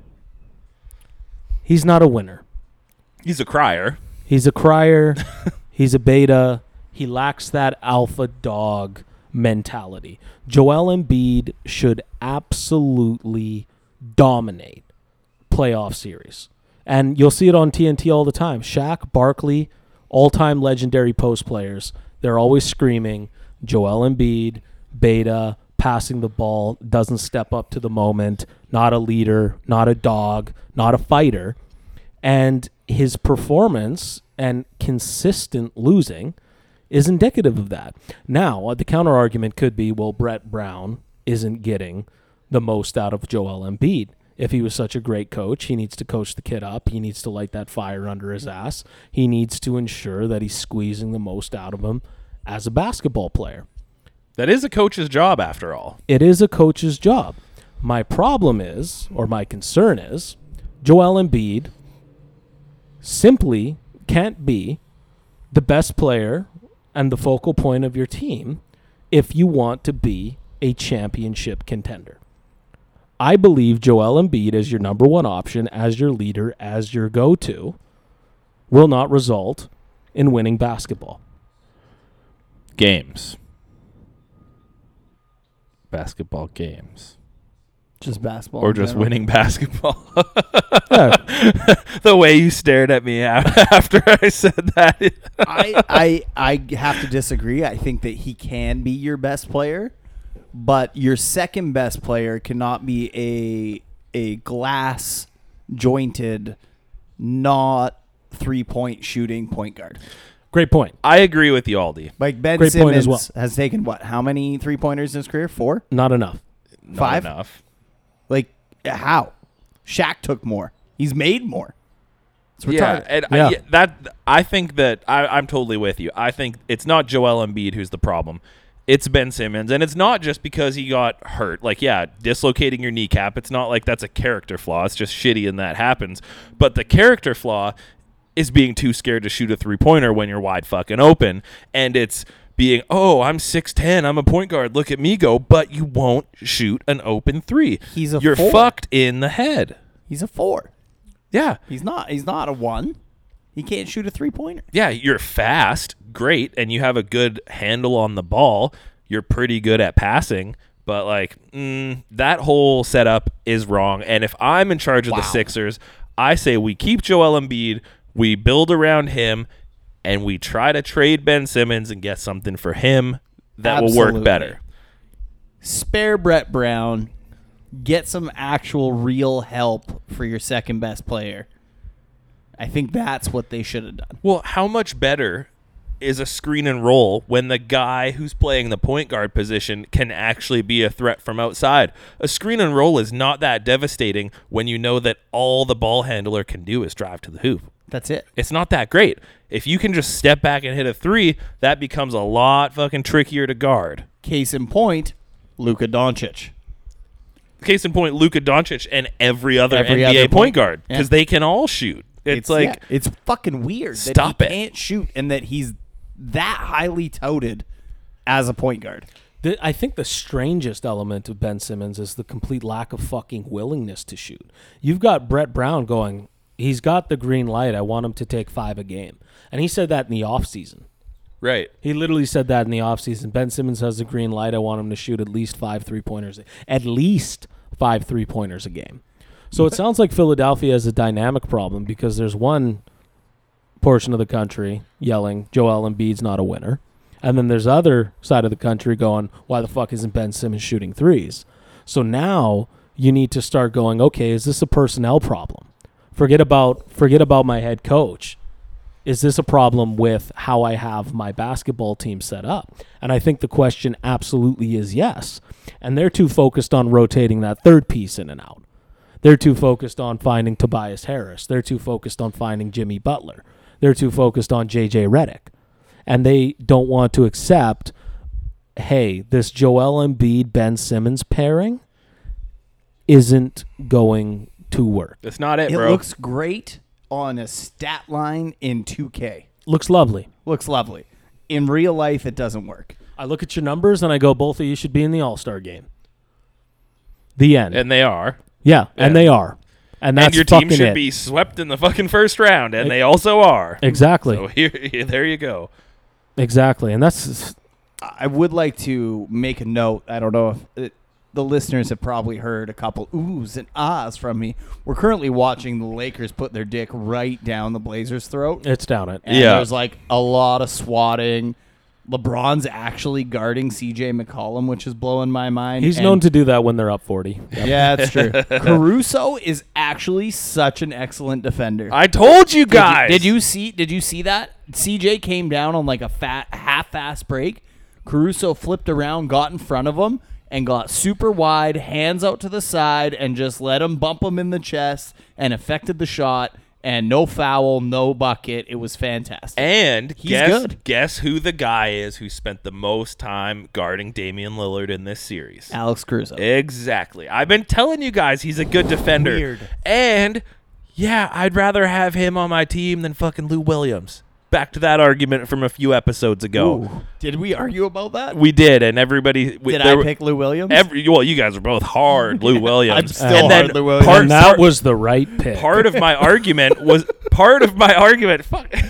he's not a winner. He's a crier. He's a crier. He's a beta. He lacks that alpha dog mentality. Joel Embiid should absolutely dominate playoff series. And you'll see it on TNT all the time. Shaq, Barkley, all-time legendary post players, they're always screaming, Joel Embiid, beta, passing the ball, doesn't step up to the moment, not a leader, not a dog, not a fighter. And his performance and consistent losing is indicative of that. Now, the counter argument could be, well, Brett Brown isn't getting the most out of Joel Embiid. If he was such a great coach, he needs to coach the kid up. He needs to light that fire under his ass. He needs to ensure that he's squeezing the most out of him as a basketball player. That is a coach's job, after all. It is a coach's job. My problem is, or my concern is, Joel Embiid simply can't be the best player and the focal point of your team if you want to be a championship contender. I believe Joel Embiid as your number one option, as your leader, as your go-to, will not result in winning basketball. Games. Basketball games. Just basketball. Or in just general. winning basketball. Yeah. The way you stared at me after I said that. I have to disagree. I think that he can be your best player, but your second best player cannot be a glass jointed, not 3-point shooting point guard. Great point. I agree with you, Aldi. Like Ben Great point as Simmons well. has taken what? How many 3-pointers in his career? 4? Not enough. Not 5? enough. Like how? Shaq took more. He's made more. It's Yeah, retarded. and Yeah. I think that I'm totally with you. I think it's not Joel Embiid who's the problem. It's Ben Simmons, and it's not just because he got hurt. Like, yeah, dislocating your kneecap, it's not like that's a character flaw. It's just shitty and that happens. But the character flaw is being too scared to shoot a three-pointer when you're wide fucking open. And it's being, oh, I'm 6'10", I'm a point guard, look at me go, but you won't shoot an open three. You're 4. fucked in the head. He's a 4. Yeah. He's not a 1. He can't shoot a 3-pointer. Yeah, you're fast, great, and you have a good handle on the ball. You're pretty good at passing, but like that whole setup is wrong. And if I'm in charge of the Sixers, I say we keep Joel Embiid, we build around him, and we try to trade Ben Simmons and get something for him that will Absolutely. work better. Spare Brett Brown. Get some actual real help for your second best player. I think that's what they should have done. Well, how much better is a screen and roll when the guy who's playing the point guard position can actually be a threat from outside. A screen and roll is not that devastating when you know that all the ball handler can do is drive to the hoop. That's it. It's not that great. If you can just step back and hit a three, that becomes a lot fucking trickier to guard. Case in point, Luka Doncic. Case in point, Luka Doncic and every other Every NBA other point guard, because Yeah. they can all shoot. It's like, it's fucking weird Stop that it. he can't shoot and that he's that highly touted as a point guard. I think the strangest element of Ben Simmons is the complete lack of fucking willingness to shoot. You've got Brett Brown going, he's got the green light. I want him to take 5 a game. And he said that in the offseason. right. He literally said that in the offseason. Ben Simmons has the green light. I want him to shoot at least 5 3-pointers. At least 5 3-pointers a game. So it sounds like Philadelphia has a dynamic problem because there's one portion of the country yelling, Joel Embiid's not a winner. And then there's other side of the country going, why the fuck isn't Ben Simmons shooting threes? So now you need to start going, okay, is this a personnel problem? Forget about my head coach. Is this a problem with how I have my basketball team set up? And I think the question absolutely is yes. And they're too focused on rotating that third piece in and out. They're too focused on finding Tobias Harris. They're too focused on finding Jimmy Butler. They're too focused on J.J. Redick. And they don't want to accept, hey, this Joel Embiid, Ben Simmons pairing isn't going to work. That's not it, It bro. looks great on a stat line in 2K. Looks lovely. Looks lovely. In real life, it doesn't work. I look at your numbers and I go, both of you should be in the All-Star game. The end. And they are. Yeah, and they are. And that's And your team fucking should it. be swept in the fucking first round, and they also are. Exactly. So there you go. Exactly. And that's I would like to make a note. I don't know if the listeners have probably heard a couple oohs and ahs from me. We're currently watching the Lakers put their dick right down the Blazers' throat. it's down it. And Yeah. there's like a lot of swatting. LeBron's actually guarding CJ McCollum, which is blowing my mind. He's And- known to do that when they're up 40. Yeah, that's true. Caruso is actually such an excellent defender. I told you guys. Did you see that? CJ came down on like a half-fast break. Caruso flipped around, got in front of him, and got super wide, hands out to the side, and just let him bump him in the chest and affected the shot. And no foul, no bucket. It was fantastic. And He's good. guess who the guy is who spent the most time guarding Damian Lillard in this series? Alex Caruso. Exactly. I've been telling you guys he's a good defender. Weird. And yeah, I'd rather have him on my team than fucking Lou Williams. Back to that argument from a few episodes ago. Ooh. Did we argue about that? We did, and everybody. Did I pick Lou Williams? Well, you guys are both hard Lou Williams. I'm still and hard then Lou Williams. And that was the right pick. part of my argument was part of my argument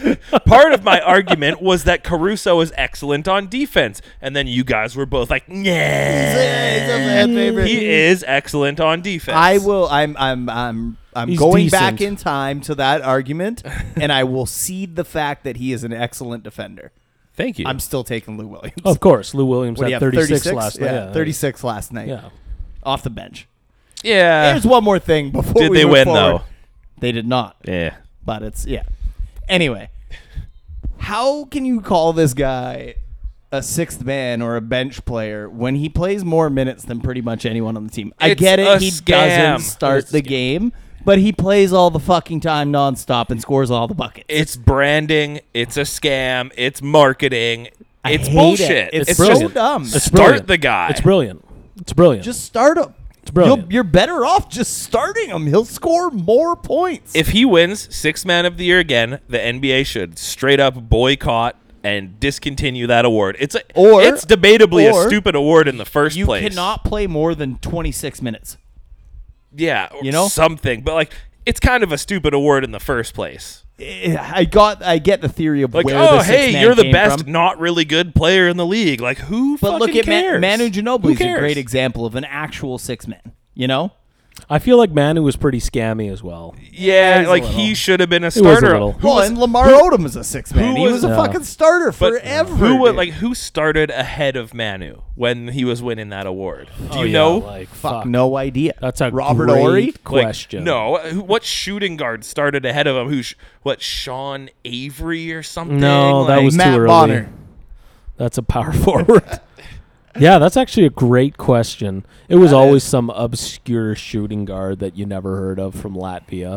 was that Caruso is excellent on defense, and then you guys were both like, He's a fan favorite. he is excellent on defense. I will. I'm He's going decent. back in time to that argument, and I will cede the fact that he is an excellent defender. Thank you. I'm still taking Lou Williams. Of course, Lou Williams What do you had have, 36 last night. Yeah, 36 last night. Yeah. Off the bench. yeah. There's one more thing before Did we they move win forward. though? They did not, Yeah. but it's Anyway, how can you call this guy a sixth man or a bench player when he plays more minutes than pretty much anyone on the team? I It's get a it. He scam. doesn't start the game, but he plays all the fucking time nonstop and scores all the buckets. It's branding. It's a scam. It's marketing. I It's hate bullshit. it. It's so so dumb. It's Start brilliant. the guy. It's brilliant. It's brilliant. Just start him. It's brilliant. You're better off just starting him. He'll score more points. If he wins Sixth Man of the Year again, the NBA should straight up boycott and discontinue that award. It's debatably a stupid award in the first you place. cannot play more than 26 minutes. Yeah, or You know? something. But like, it's kind of a stupid award in the first place. I get the theory of Like, where oh the hey, sixth man you're the came best, from. not really good player in the league. Like, who? But fucking look at cares? Manu Who Ginobili is a cares? great example of an actual six man. You know, I feel like Manu was pretty scammy as well. Yeah, he's a like little. he should have been a He was a starter. little. Well, and Lamar Odom is a six man. who He was was- a Yeah. fucking starter But forever. who started ahead of Manu when he was winning that award? Do you Oh, yeah, know? Like, Fuck, no idea. That's a Robert great Ory. Like, question. no, what shooting guard started ahead of him? What, Sean Avery or something? No, that Like, was Matt too early. Bonner. That's a power forward. Yeah, that's actually a great question. It was That always is. some obscure shooting guard that you never heard of from Latvia.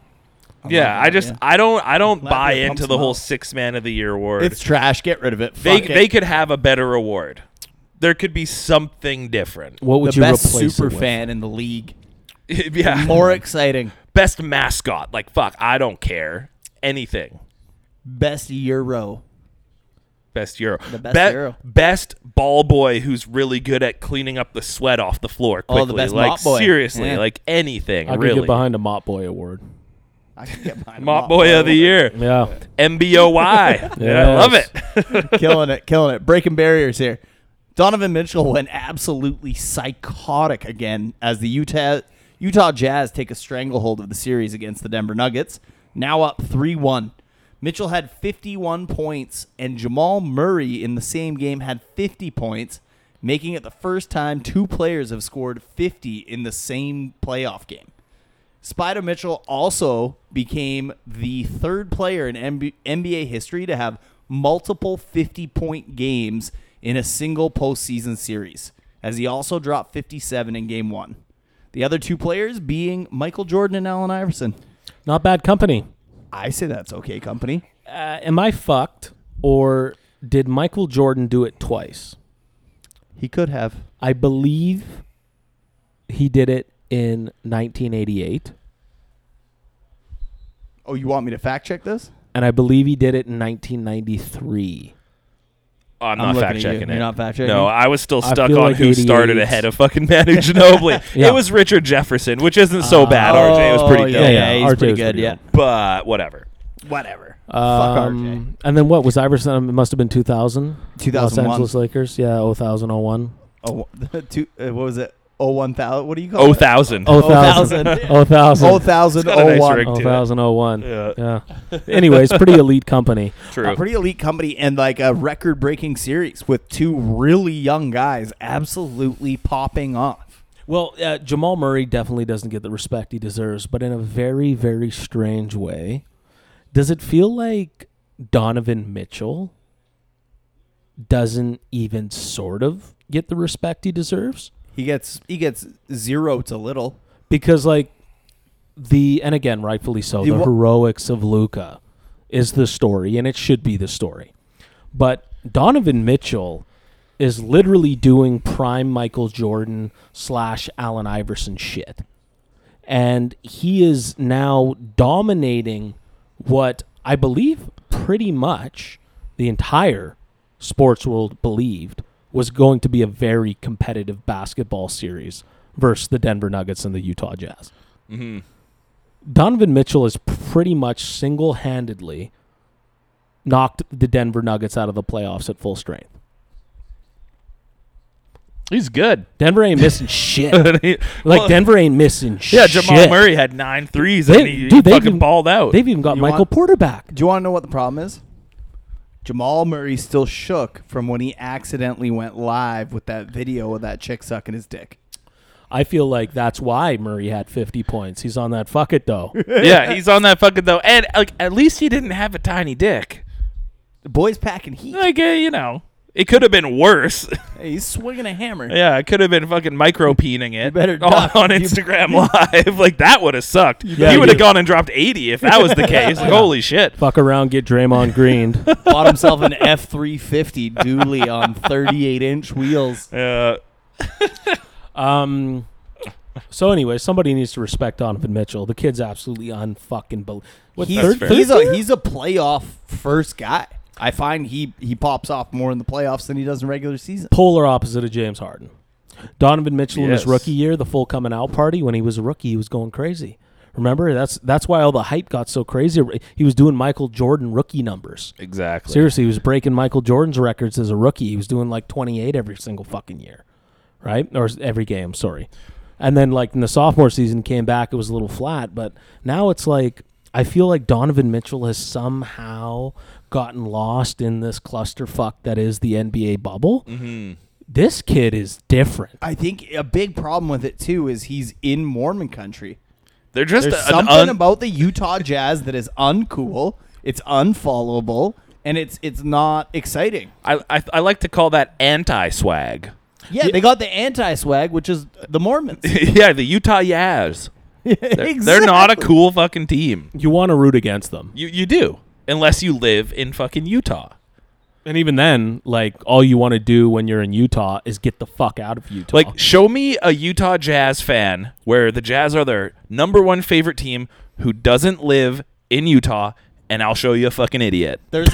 Yeah, I just Yeah. I don't Latvia buy pumps into the him whole out. 6-man of the year award. It's trash. Get rid of it. they Fuck it. they could have a better award. There could be something different. What would the you best replace super it with? fan in the league. Yeah, More exciting. best mascot. Like fuck, I don't care anything. Best Euro. Best Euro. The best Euro. Best ball boy who's really good at cleaning up the sweat off the floor quickly. Oh, the best like mop boy. seriously, Yeah. like anything. I could really. get behind a Mop Boy award. I can get behind Mop boy of the year. Yeah. MBOY. Yeah, I love it. Killing it. Breaking barriers here. Donovan Mitchell went absolutely psychotic again as the Utah Jazz take a stranglehold of the series against the Denver Nuggets, now up 3-1. Mitchell had 51 points, and Jamal Murray in the same game had 50 points, making it the first time two players have scored 50 in the same playoff game. Spider Mitchell also became the third player in NBA history to have multiple 50-point games in a single postseason series, as he also dropped 57 in Game 1. The other two players being Michael Jordan and Allen Iverson. Not bad company. I say that's okay company. Am I fucked, or did Michael Jordan do it twice? He could have. I believe he did it in 1988, Oh, you want me to fact check this? and I believe he did it in 1993. Oh, I'm I'm not looking fact at you. checking it. You're not fact checking? No, I was still I stuck feel on like who started 88. ahead of fucking Manu Ginobili. Yeah. It was Richard Jefferson, which isn't so bad. RJ, it was pretty dope. He's RJ pretty was good, pretty yeah. good. But whatever. Whatever. Fuck RJ. And then what was Iverson? It must have been 2000. 2001. Los Angeles Lakers. Yeah, 2000, 01. Oh, what was it? 1000. What do you call it? 0,000. 0,000. 0,000. 0,000. It's got a nice 01. ring. 0,001. Yeah. Yeah. Anyways, pretty elite company. True. A pretty elite company and like a record-breaking series with two really young guys absolutely popping off. Well, Jamal Murray definitely doesn't get the respect he deserves, but in a very, very strange way. Does it feel like Donovan Mitchell doesn't even sort of get the respect he deserves? He gets 0 to little. Because like and again, rightfully so, The the wha- heroics of Luka is the story, and it should be the story. But Donovan Mitchell is literally doing prime Michael Jordan / Allen Iverson shit. And he is now dominating what I believe pretty much the entire sports world believed was going to be a very competitive basketball series versus the Denver Nuggets and the Utah Jazz. Mm-hmm. Donovan Mitchell has pretty much single-handedly knocked the Denver Nuggets out of the playoffs at full strength. He's good. Denver ain't missing shit. Well, Denver ain't missing shit. Yeah, Jamal Murray had 9 threes and he they've fucking even- balled out. They've even got You Michael want- Porter back. Do you want to know what the problem is? Jamal Murray still shook from when he accidentally went live with that video of that chick sucking his dick. I feel like that's why Murray had 50 points. He's on that fuck it though. Yeah, he's on that fucking though. And like at least he didn't have a tiny dick. The boy's packing heat. Like you know, it could have been worse. Hey, he's swinging a hammer. Yeah, it could have been fucking micro-peening it better on duck. Instagram Live. Like, that would have sucked. better He would have get- gone and dropped 80 if that was the case. Like, holy shit. Fuck around, get Draymond greened. Bought himself an F350 dually on 38-inch wheels. So anyway, somebody needs to respect Donovan Mitchell. The kid's absolutely unfucking He's, fair. he's a playoff first guy. I find he pops off more in the playoffs than he does in regular season. polar opposite of James Harden. Donovan Mitchell in his Yes. rookie year, the full coming out party, when he was a rookie, he was going crazy. Remember, that's why all the hype got so crazy. He was doing Michael Jordan rookie numbers. Exactly. Seriously, he was breaking Michael Jordan's records as a rookie. He was doing like 28 every single fucking year, right? Or every game, sorry. And then, like, in the sophomore season, came back, it was a little flat. But now it's like, I feel like Donovan Mitchell has somehow gotten lost in this clusterfuck that is the NBA bubble. Mm-hmm. This kid is different. I think a big problem with it too is he's in Mormon country. They're just There's something about the Utah Jazz that is uncool. It's unfollowable, and it's not exciting. I like to call that anti-swag. Yeah, they got the anti-swag, which is the Mormons. Yeah, the Utah Jazz. They're not a cool fucking team. You want to root against them. You do, unless you live in fucking Utah. And even then, like, all you want to do when you're in Utah is get the fuck out of Utah. Like, show me a Utah Jazz fan where the Jazz are their number one favorite team who doesn't live in Utah, and I'll show you a fucking idiot. There's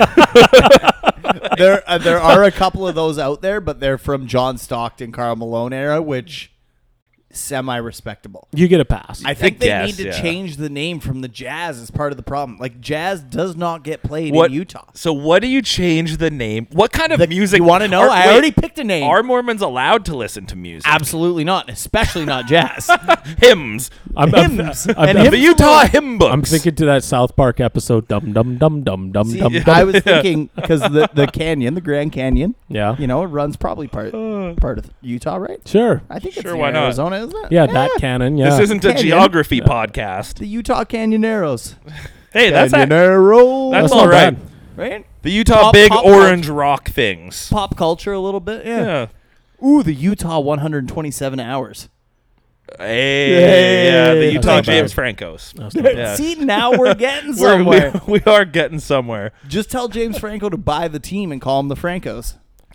there are a couple of those out there, but they're from John Stockton, Karl Malone era, which semi-respectable. you get a pass. I think they yes, need to yeah. change the name from the Jazz as part of the problem. Like, Jazz does not get played What in Utah. So what do you change the name? What kind of music? You want to know? I already picked a name. Are Mormons allowed to listen to music? Absolutely not, especially not jazz. Hymns. Hymns. I'm And I'm- The hymns Utah alone. hymn books. I'm thinking to that South Park episode, dum dum dum dum dum See, dum I dum. was thinking because the canyon, the Grand Canyon, Yeah, you know, it runs probably part of Utah, right? sure. I think it's Sure, near why not? Arizona, isn't it? Yeah, that cannon. Yeah, This isn't a Canyon. geography podcast. The Utah Canyoneros. Hey, that's Canyoneros. that's That's all not right. bad. right. The Utah Pop- big pop orange rock things. Pop culture a little bit, yeah. Yeah. Ooh, the Utah 127 hours. Hey, yeah, the That's Utah not James bad. Francos. That's not bad. Yeah. See, now we're getting We're- somewhere. we are getting somewhere. Just tell James Franco to buy the team and call them the Francos.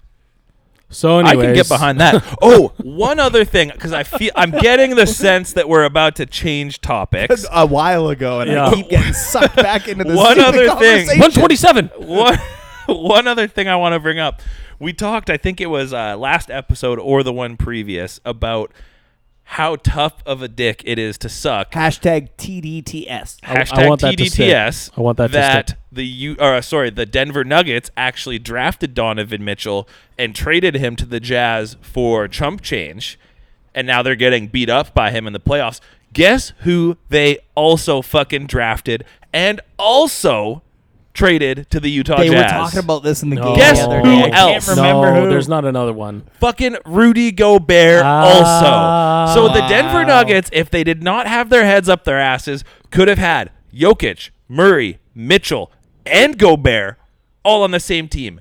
So, anyways, I can get behind that. Oh, one other thing, because I'm getting the sense that we're about to change topics. A while ago, and Yeah. I keep getting sucked back into this. One stupid other thing. conversation. 127. One other thing I want to bring up. We talked, I think it was last episode or the one previous, about how tough of a dick it is to suck. Hashtag TDTS. Hashtag I want that to stick. TDTS. I want that to stick. The Denver Nuggets actually drafted Donovan Mitchell and traded him to the Jazz for chump change, and now they're getting beat up by him in the playoffs. Guess who they also fucking drafted and also traded to the Utah They Jazz? were talking about this in the game Guess the other who day. I else? can't remember no, who. there's not another one. Fucking Rudy Gobert also. So the Denver Nuggets, if they did not have their heads up their asses, could have had Jokic, Murray, Mitchell, and Gobert all on the same team.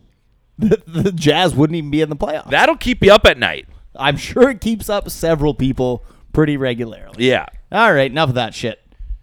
The Jazz wouldn't even be in the playoffs. That'll keep you up at night. I'm sure it keeps up several people pretty regularly. Yeah. All right, enough of that shit.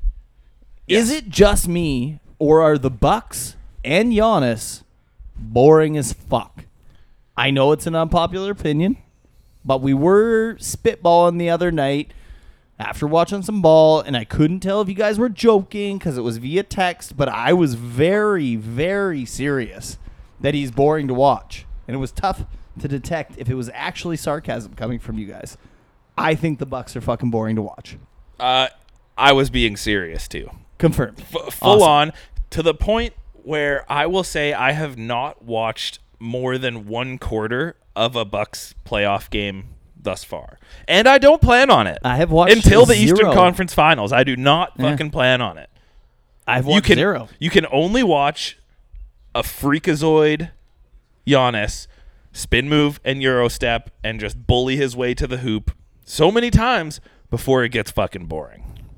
Is it just me, or are the Bucks and Giannis boring as fuck? I know it's an unpopular opinion, but we were spitballing the other night after watching some ball, and I couldn't tell if you guys were joking because it was via text, but I was very, very serious that he's boring to watch. And it was tough to detect if it was actually sarcasm coming from you guys. I think the Bucks are fucking boring to watch. I was being serious too. Confirmed. Full Awesome. on, to the point where I will say I have not watched more than one quarter of a Bucks playoff game thus far. And I don't plan on it. I have watched until the Eastern zero. Conference Finals. I do not Yeah. fucking plan on it. I've watched zero. You can only watch a freakazoid Giannis spin move and Euro step and just bully his way to the hoop so many times before it gets fucking boring.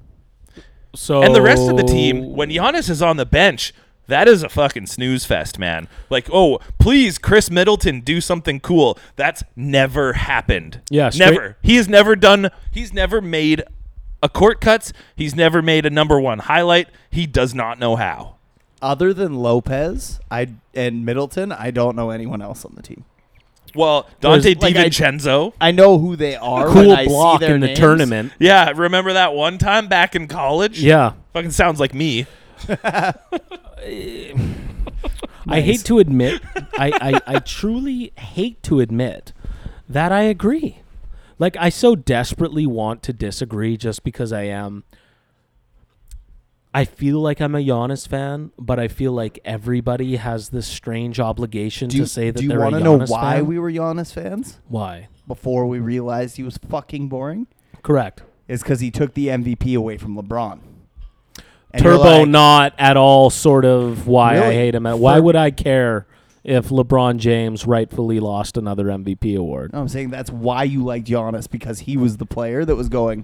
So And the rest of the team, when Giannis is on the bench, that is a fucking snooze fest, man. Like, oh, please, Chris Middleton, do something cool. That's never happened. Yeah, straight- never. He's never made a court cuts. He's never made a number one highlight. He does not know how. Other than Lopez and Middleton, I don't know anyone else on the team. Well, Dante Like, DiVincenzo. I know who they are. cool when I block see their in the names. tournament. Yeah, remember that one time back in college? Yeah. Fucking sounds like me. I hate to admit, I truly hate to admit that I agree. Like, I so desperately want to disagree just because I I feel like I'm a Giannis fan, but I feel like everybody has this strange obligation to say that do you they're a want to know Giannis why fan. we were Giannis fans Why? before we realized he was fucking boring? Correct. Is because he took the MVP away from LeBron. And you're Turbo like, not at all sort of why I Really? hate him. Why would I care if LeBron James rightfully lost another MVP award? No, I'm saying that's why you liked Giannis, because he was the player that was going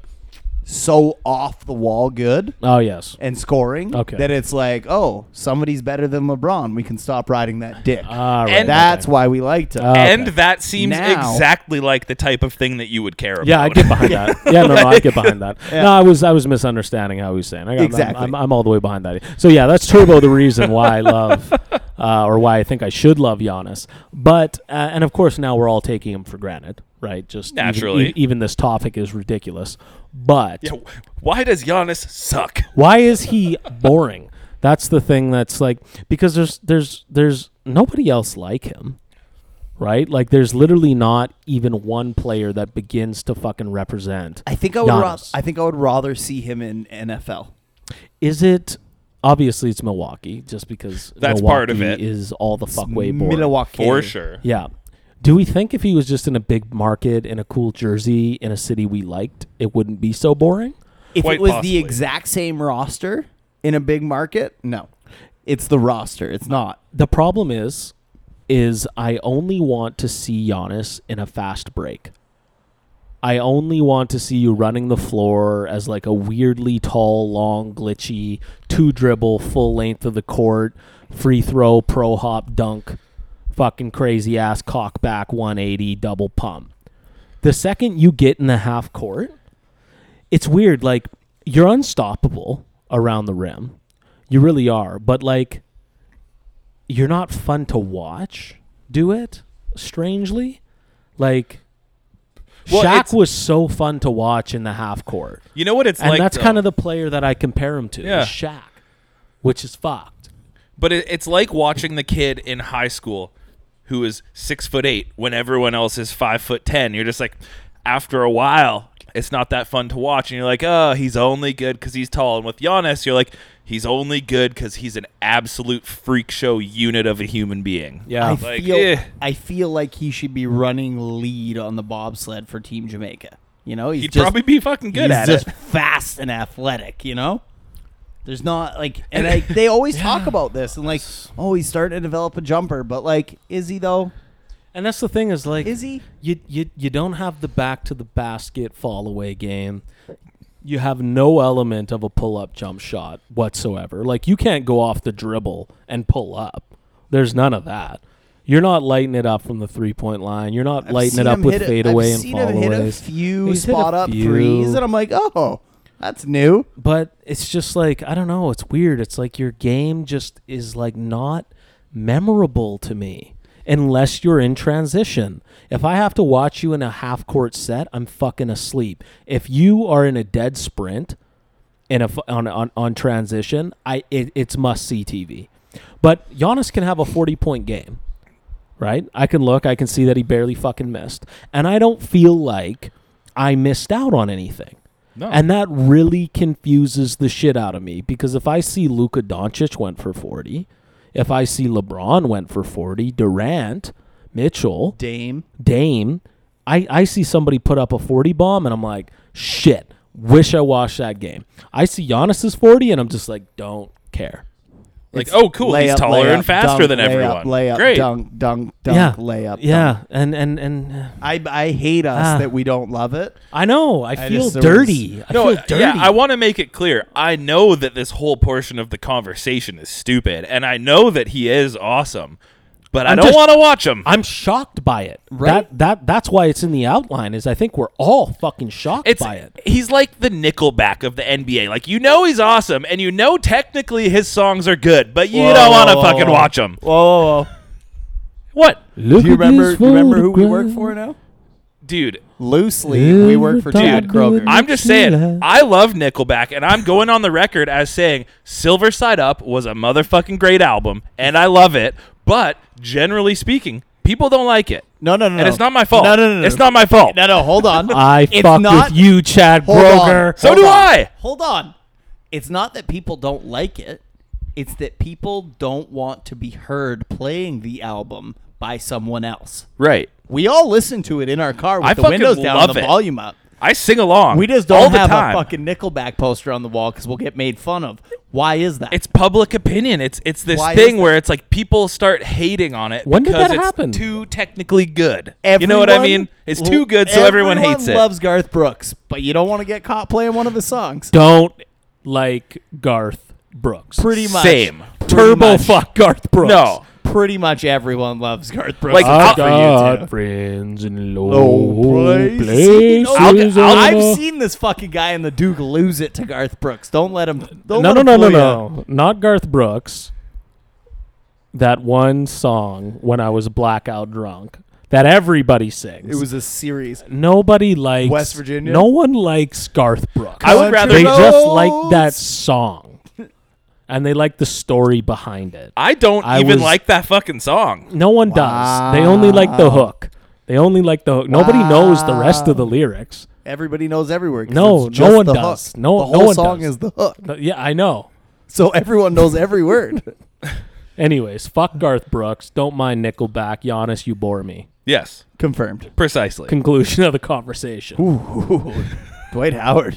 so off the wall good Oh, yes. and scoring Okay. that it's like, oh, somebody's better than LeBron. We can stop riding that dick. All right. And That's okay. why we liked him. And that seems Now- exactly like the type of thing that you would care about. Yeah, I get behind that. Yeah, no, I get behind that. Yeah. No, I was misunderstanding how he was saying. Exactly. I'm all the way behind that. So yeah, that's Turbo the reason why I love, or why I think I should love Giannis. But and of course now we're all taking him for granted, right? Just Naturally. even this topic is ridiculous. But Yeah, why does Giannis suck? why is he boring? That's the thing. That's like, because there's nobody else like him. Right? Like, there's literally not even one player that begins to fucking represent. I think I would. Giannis. I think I would rather see him in NFL. Is it? Obviously, it's Milwaukee, just because That's Milwaukee part of it. is all the fuck way boring. Milwaukee For sure. Yeah. Do we think if he was just in a big market, in a cool jersey, in a city we liked, it wouldn't be so boring? If Quite it was possibly. the exact same roster in a big market, no. It's the roster. It's not. The problem is I only want to see Giannis in a fast break. I only want to see you running the floor as like a weirdly tall, long, glitchy, 2-dribble, full length of the court, free throw, pro hop, dunk, fucking crazy ass cock back 180 double pump. The second you get in the half court, it's weird. Like, you're unstoppable around the rim. You really are. But like, you're not fun to watch do it, strangely. Like, Well, Shaq it's- was so fun to watch in the half court. You know what it's And like, that's though? kind of the player that I compare him to, Yeah. is Shaq, which is fucked. But it's like watching the kid in high school who is 6'8" when everyone else is 5'10". You're just like, after a while, it's not that fun to watch, and you're like, oh, he's only good because he's tall. And with Giannis, you're like, he's only good because he's an absolute freak show unit of a human being. Yeah. I feel like he should be running lead on the bobsled for Team Jamaica. You know, He'd probably be fucking good he's at just it. fast and athletic. You know, there's not like, and they always talk about this and like, oh, he's starting to develop a jumper, but like, is he though? And that's the thing is, like, Is he? You don't have the back to the basket fall away game. You have no element of a pull up jump shot whatsoever. Like, you can't go off the dribble and pull up. There's none of that. You're not lighting it up from the 3-point line. You're not lighting it up with fadeaway and I've seen him hit a fallaways. few He's hit a spot up few. threes, and I'm like, oh, that's new. But it's just like, I don't know. It's weird. It's like your game just is like not memorable to me unless you're in transition. If I have to watch you in a half court set, I'm fucking asleep. If you are in a dead sprint in on transition, it's must see TV. But Giannis can have a 40-point game, right? I can see that he barely fucking missed, and I don't feel like I missed out on anything. No. And that really confuses the shit out of me, because if I see Luka Doncic went for 40, if I see LeBron went for 40, Durant, Mitchell, Dame. I see somebody put up a 40 bomb and I'm like, shit, wish I watched that game. I see Giannis's 40 and I'm just like, don't care. Like, oh, cool, he's Layup, taller layup, and faster dunk, than everyone. Layup, Great. dunk, Yeah. layup. Yeah, dunk. and I hate us that we don't love it. I know, I feel just- dirty. I feel dirty. Yeah, I want to make it clear. I know that this whole portion of the conversation is stupid, and I know that he is awesome, but I I'm don't just- want to watch him. I'm shocked by it. Right? That's why it's in the outline. Is I think we're all fucking shocked by it. He's like the Nickelback of the NBA. Like, you know he's awesome, and you know technically his songs are good, but you don't want to fucking watch him. Whoa. What? Look Do you at this remember who we photograph. work for now? Dude, Loosely, we work for Chad Kroger. I'm just saying, I love Nickelback, and I'm going on the record as saying Silver Side Up was a motherfucking great album, and I love it, but generally speaking, people don't like it. No. And it's not my fault. No. It's not my fault. No, hold on. I It's fuck not- with you, Chad Hold on. Kroger. So Hold do on. I. Hold on. It's not that people don't like it. It's that people don't want to be heard playing the album by someone else. Right. We all listen to it in our car with I the fucking windows down and love the it. volume up. I sing along. We just all don't the have time. a fucking Nickelback poster on the wall because we'll get made fun of. Why is that? It's public opinion. It's this Why thing is where it's like people start hating on it When did because that it's happen? too technically good. You know what I mean? It's too good, so everyone hates it. loves Garth Brooks, but you don't want to get caught playing one of his songs. Don't like Garth Brooks. Pretty much. Same. Turbo much. fuck Garth Brooks. No. Pretty much everyone loves Garth Brooks. Like, I've except for you got two. friends in Low low places. places. I've seen this fucking guy in the Duke lose it to Garth Brooks. Don't let him. Don't No, let no, him no, no, fool ya. no. Not Garth Brooks. That one song when I was blackout drunk that everybody sings. It was a series. Nobody likes West Virginia? No one likes Garth Brooks. I would rather They Country just roads. like that song, and they like the story behind it. I don't I even was- like that fucking song. No one does. They only like the hook. They only like the hook. Nobody knows the rest of the lyrics. Everybody knows everywhere. 'cause No, it's no just one the does. Hook. No- the no whole one song does. is the hook, Yeah, I know. so everyone knows every word. Anyways, fuck Garth Brooks. Don't mind Nickelback. Giannis, you bore me. Yes, Confirmed. precisely. Conclusion of the conversation. Ooh, Dwight Howard.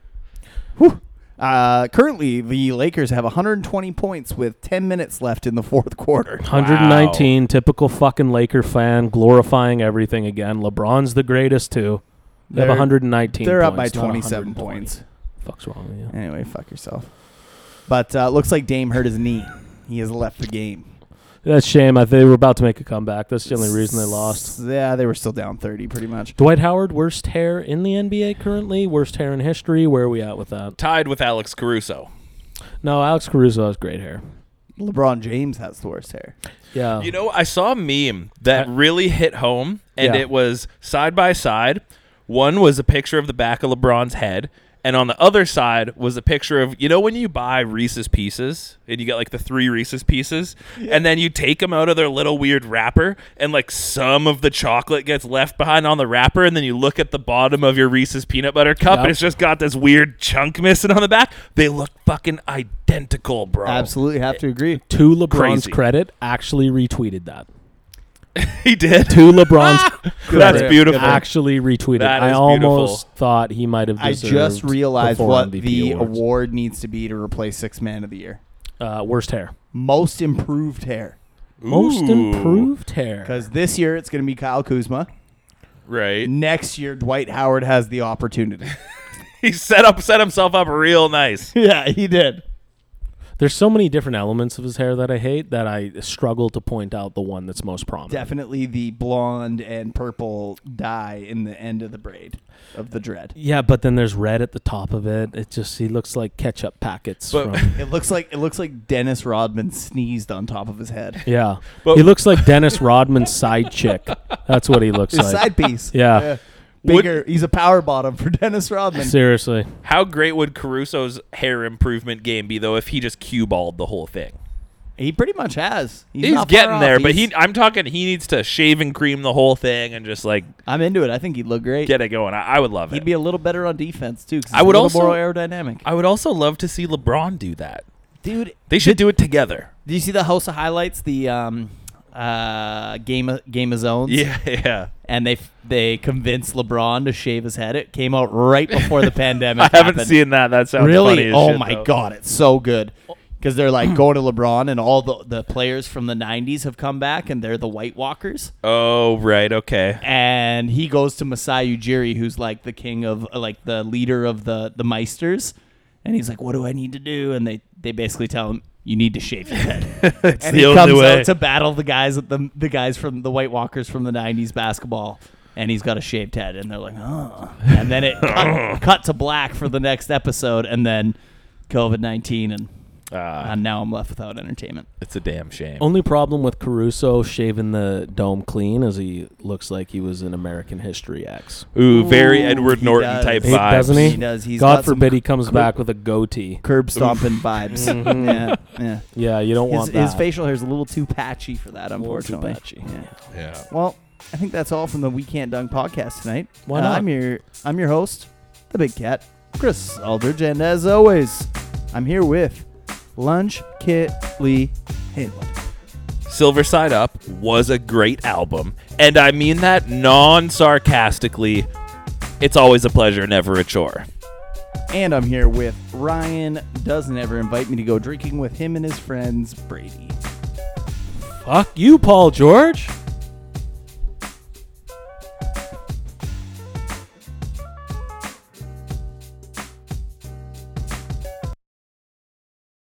Whew. Currently, the Lakers have 120 points with 10 minutes left in the fourth quarter. 119, typical fucking Laker fan, glorifying everything again. LeBron's the greatest too. They have They're- 119. They're up by points, not 27 120. points. Fuck's wrong with you? Anyway, fuck yourself. But looks like Dame hurt his knee. He has left the game. That's a shame. They were about to make a comeback. That's the only reason they lost. Yeah, they were still down 30 pretty much. Dwight Howard, worst hair in the NBA currently. Worst hair in history. Where are we at with that? Tied with Alex Caruso. No, Alex Caruso has great hair. LeBron James has the worst hair. Yeah. You know, I saw a meme that really hit home, and Yeah. it was side by side. One was a picture of the back of LeBron's head, and on the other side was a picture of, you know, when you buy Reese's Pieces, and you get like the 3 Reese's Pieces, and then you take them out of their little weird wrapper, and like some of the chocolate gets left behind on the wrapper, and then you look at the bottom of your Reese's peanut butter cup, Yep. and it's just got this weird chunk missing on the back. They look fucking identical, bro. Absolutely have to agree. To LeBron's Crazy. credit, actually retweeted that. He did. To LeBron's credit, That's beautiful. actually retweeted. That I is almost thought he might have I deserved just realized the 4 what MVP the awards. award needs to be to replace Sixth Man of the Year. Worst hair. Most improved hair. Most Ooh. improved hair. Because this year it's going to be Kyle Kuzma. Right. Next year, Dwight Howard has the opportunity. He set himself up real nice. Yeah, he did. There's so many different elements of his hair that I hate that I struggle to point out the one that's most prominent. Definitely the blonde and purple dye in the end of the braid of the dread. Yeah, but then there's red at the top of it. It just he looks like ketchup packets But- from It looks like Dennis Rodman sneezed on top of his head. Yeah. But- He looks like Dennis Rodman's side chick. That's what he looks His like. side piece. Yeah. Bigger. He's a power bottom for Dennis Rodman. Seriously. How great would Caruso's hair improvement game be, though, if he just cue balled the whole thing? He pretty much has. He's not far getting off. there, but He's- I'm talking he needs to shave and cream the whole thing and just like I'm into it. I think he'd look great. get it going. I would love He'd it. be a little better on defense too. 'Cause I he's would a little also- more aerodynamic. I would also love to see LeBron do that. Dude, They should do it together. did you see the House of Highlights? The Game of Zones. Yeah. And they convinced LeBron to shave his head. It came out right before the pandemic. I haven't happened. seen that. That sounds Really? funny as Oh shit, my though. god, it's so good. Because they're like going to LeBron, and all the players from the '90s have come back, and they're the White Walkers. Oh, right. Okay. And he goes to Masai Ujiri, who's like the king of like the leader of the Meisters, and he's like, "What do I need to do?" And they basically tell him, "You need to shave your head." It's And the he only comes way. out to battle the guys from the White Walkers from the '90s basketball, and he's got a shaved head, and they're like, "Oh," and then it cut to black for the next episode, and then COVID-19, and now I'm left without entertainment. It's a damn shame. Only problem with Caruso shaving the dome clean is he looks like he was in American History X. Ooh, very Ooh, Edward he Norton does. type He- vibes. doesn't he? He does. He's God got some forbid he comes back with a goatee. curb stomping vibes. Yeah. Yeah, you don't want that. His facial hair is a little too patchy for that, little too unfortunately. patchy. Yeah. Yeah. Well, I think that's all from the We Can't Dunk podcast tonight. Why not? I'm your host, the Big Cat, Chris Aldridge, and as always, I'm here with Lunch Kit Lee Haywood. Silver Side Up was a great album, and I mean that non-sarcastically. It's always a pleasure, never a chore. And I'm here with Ryan doesn't ever invite me to go drinking with him and his friends, Brady. Fuck you, Paul George.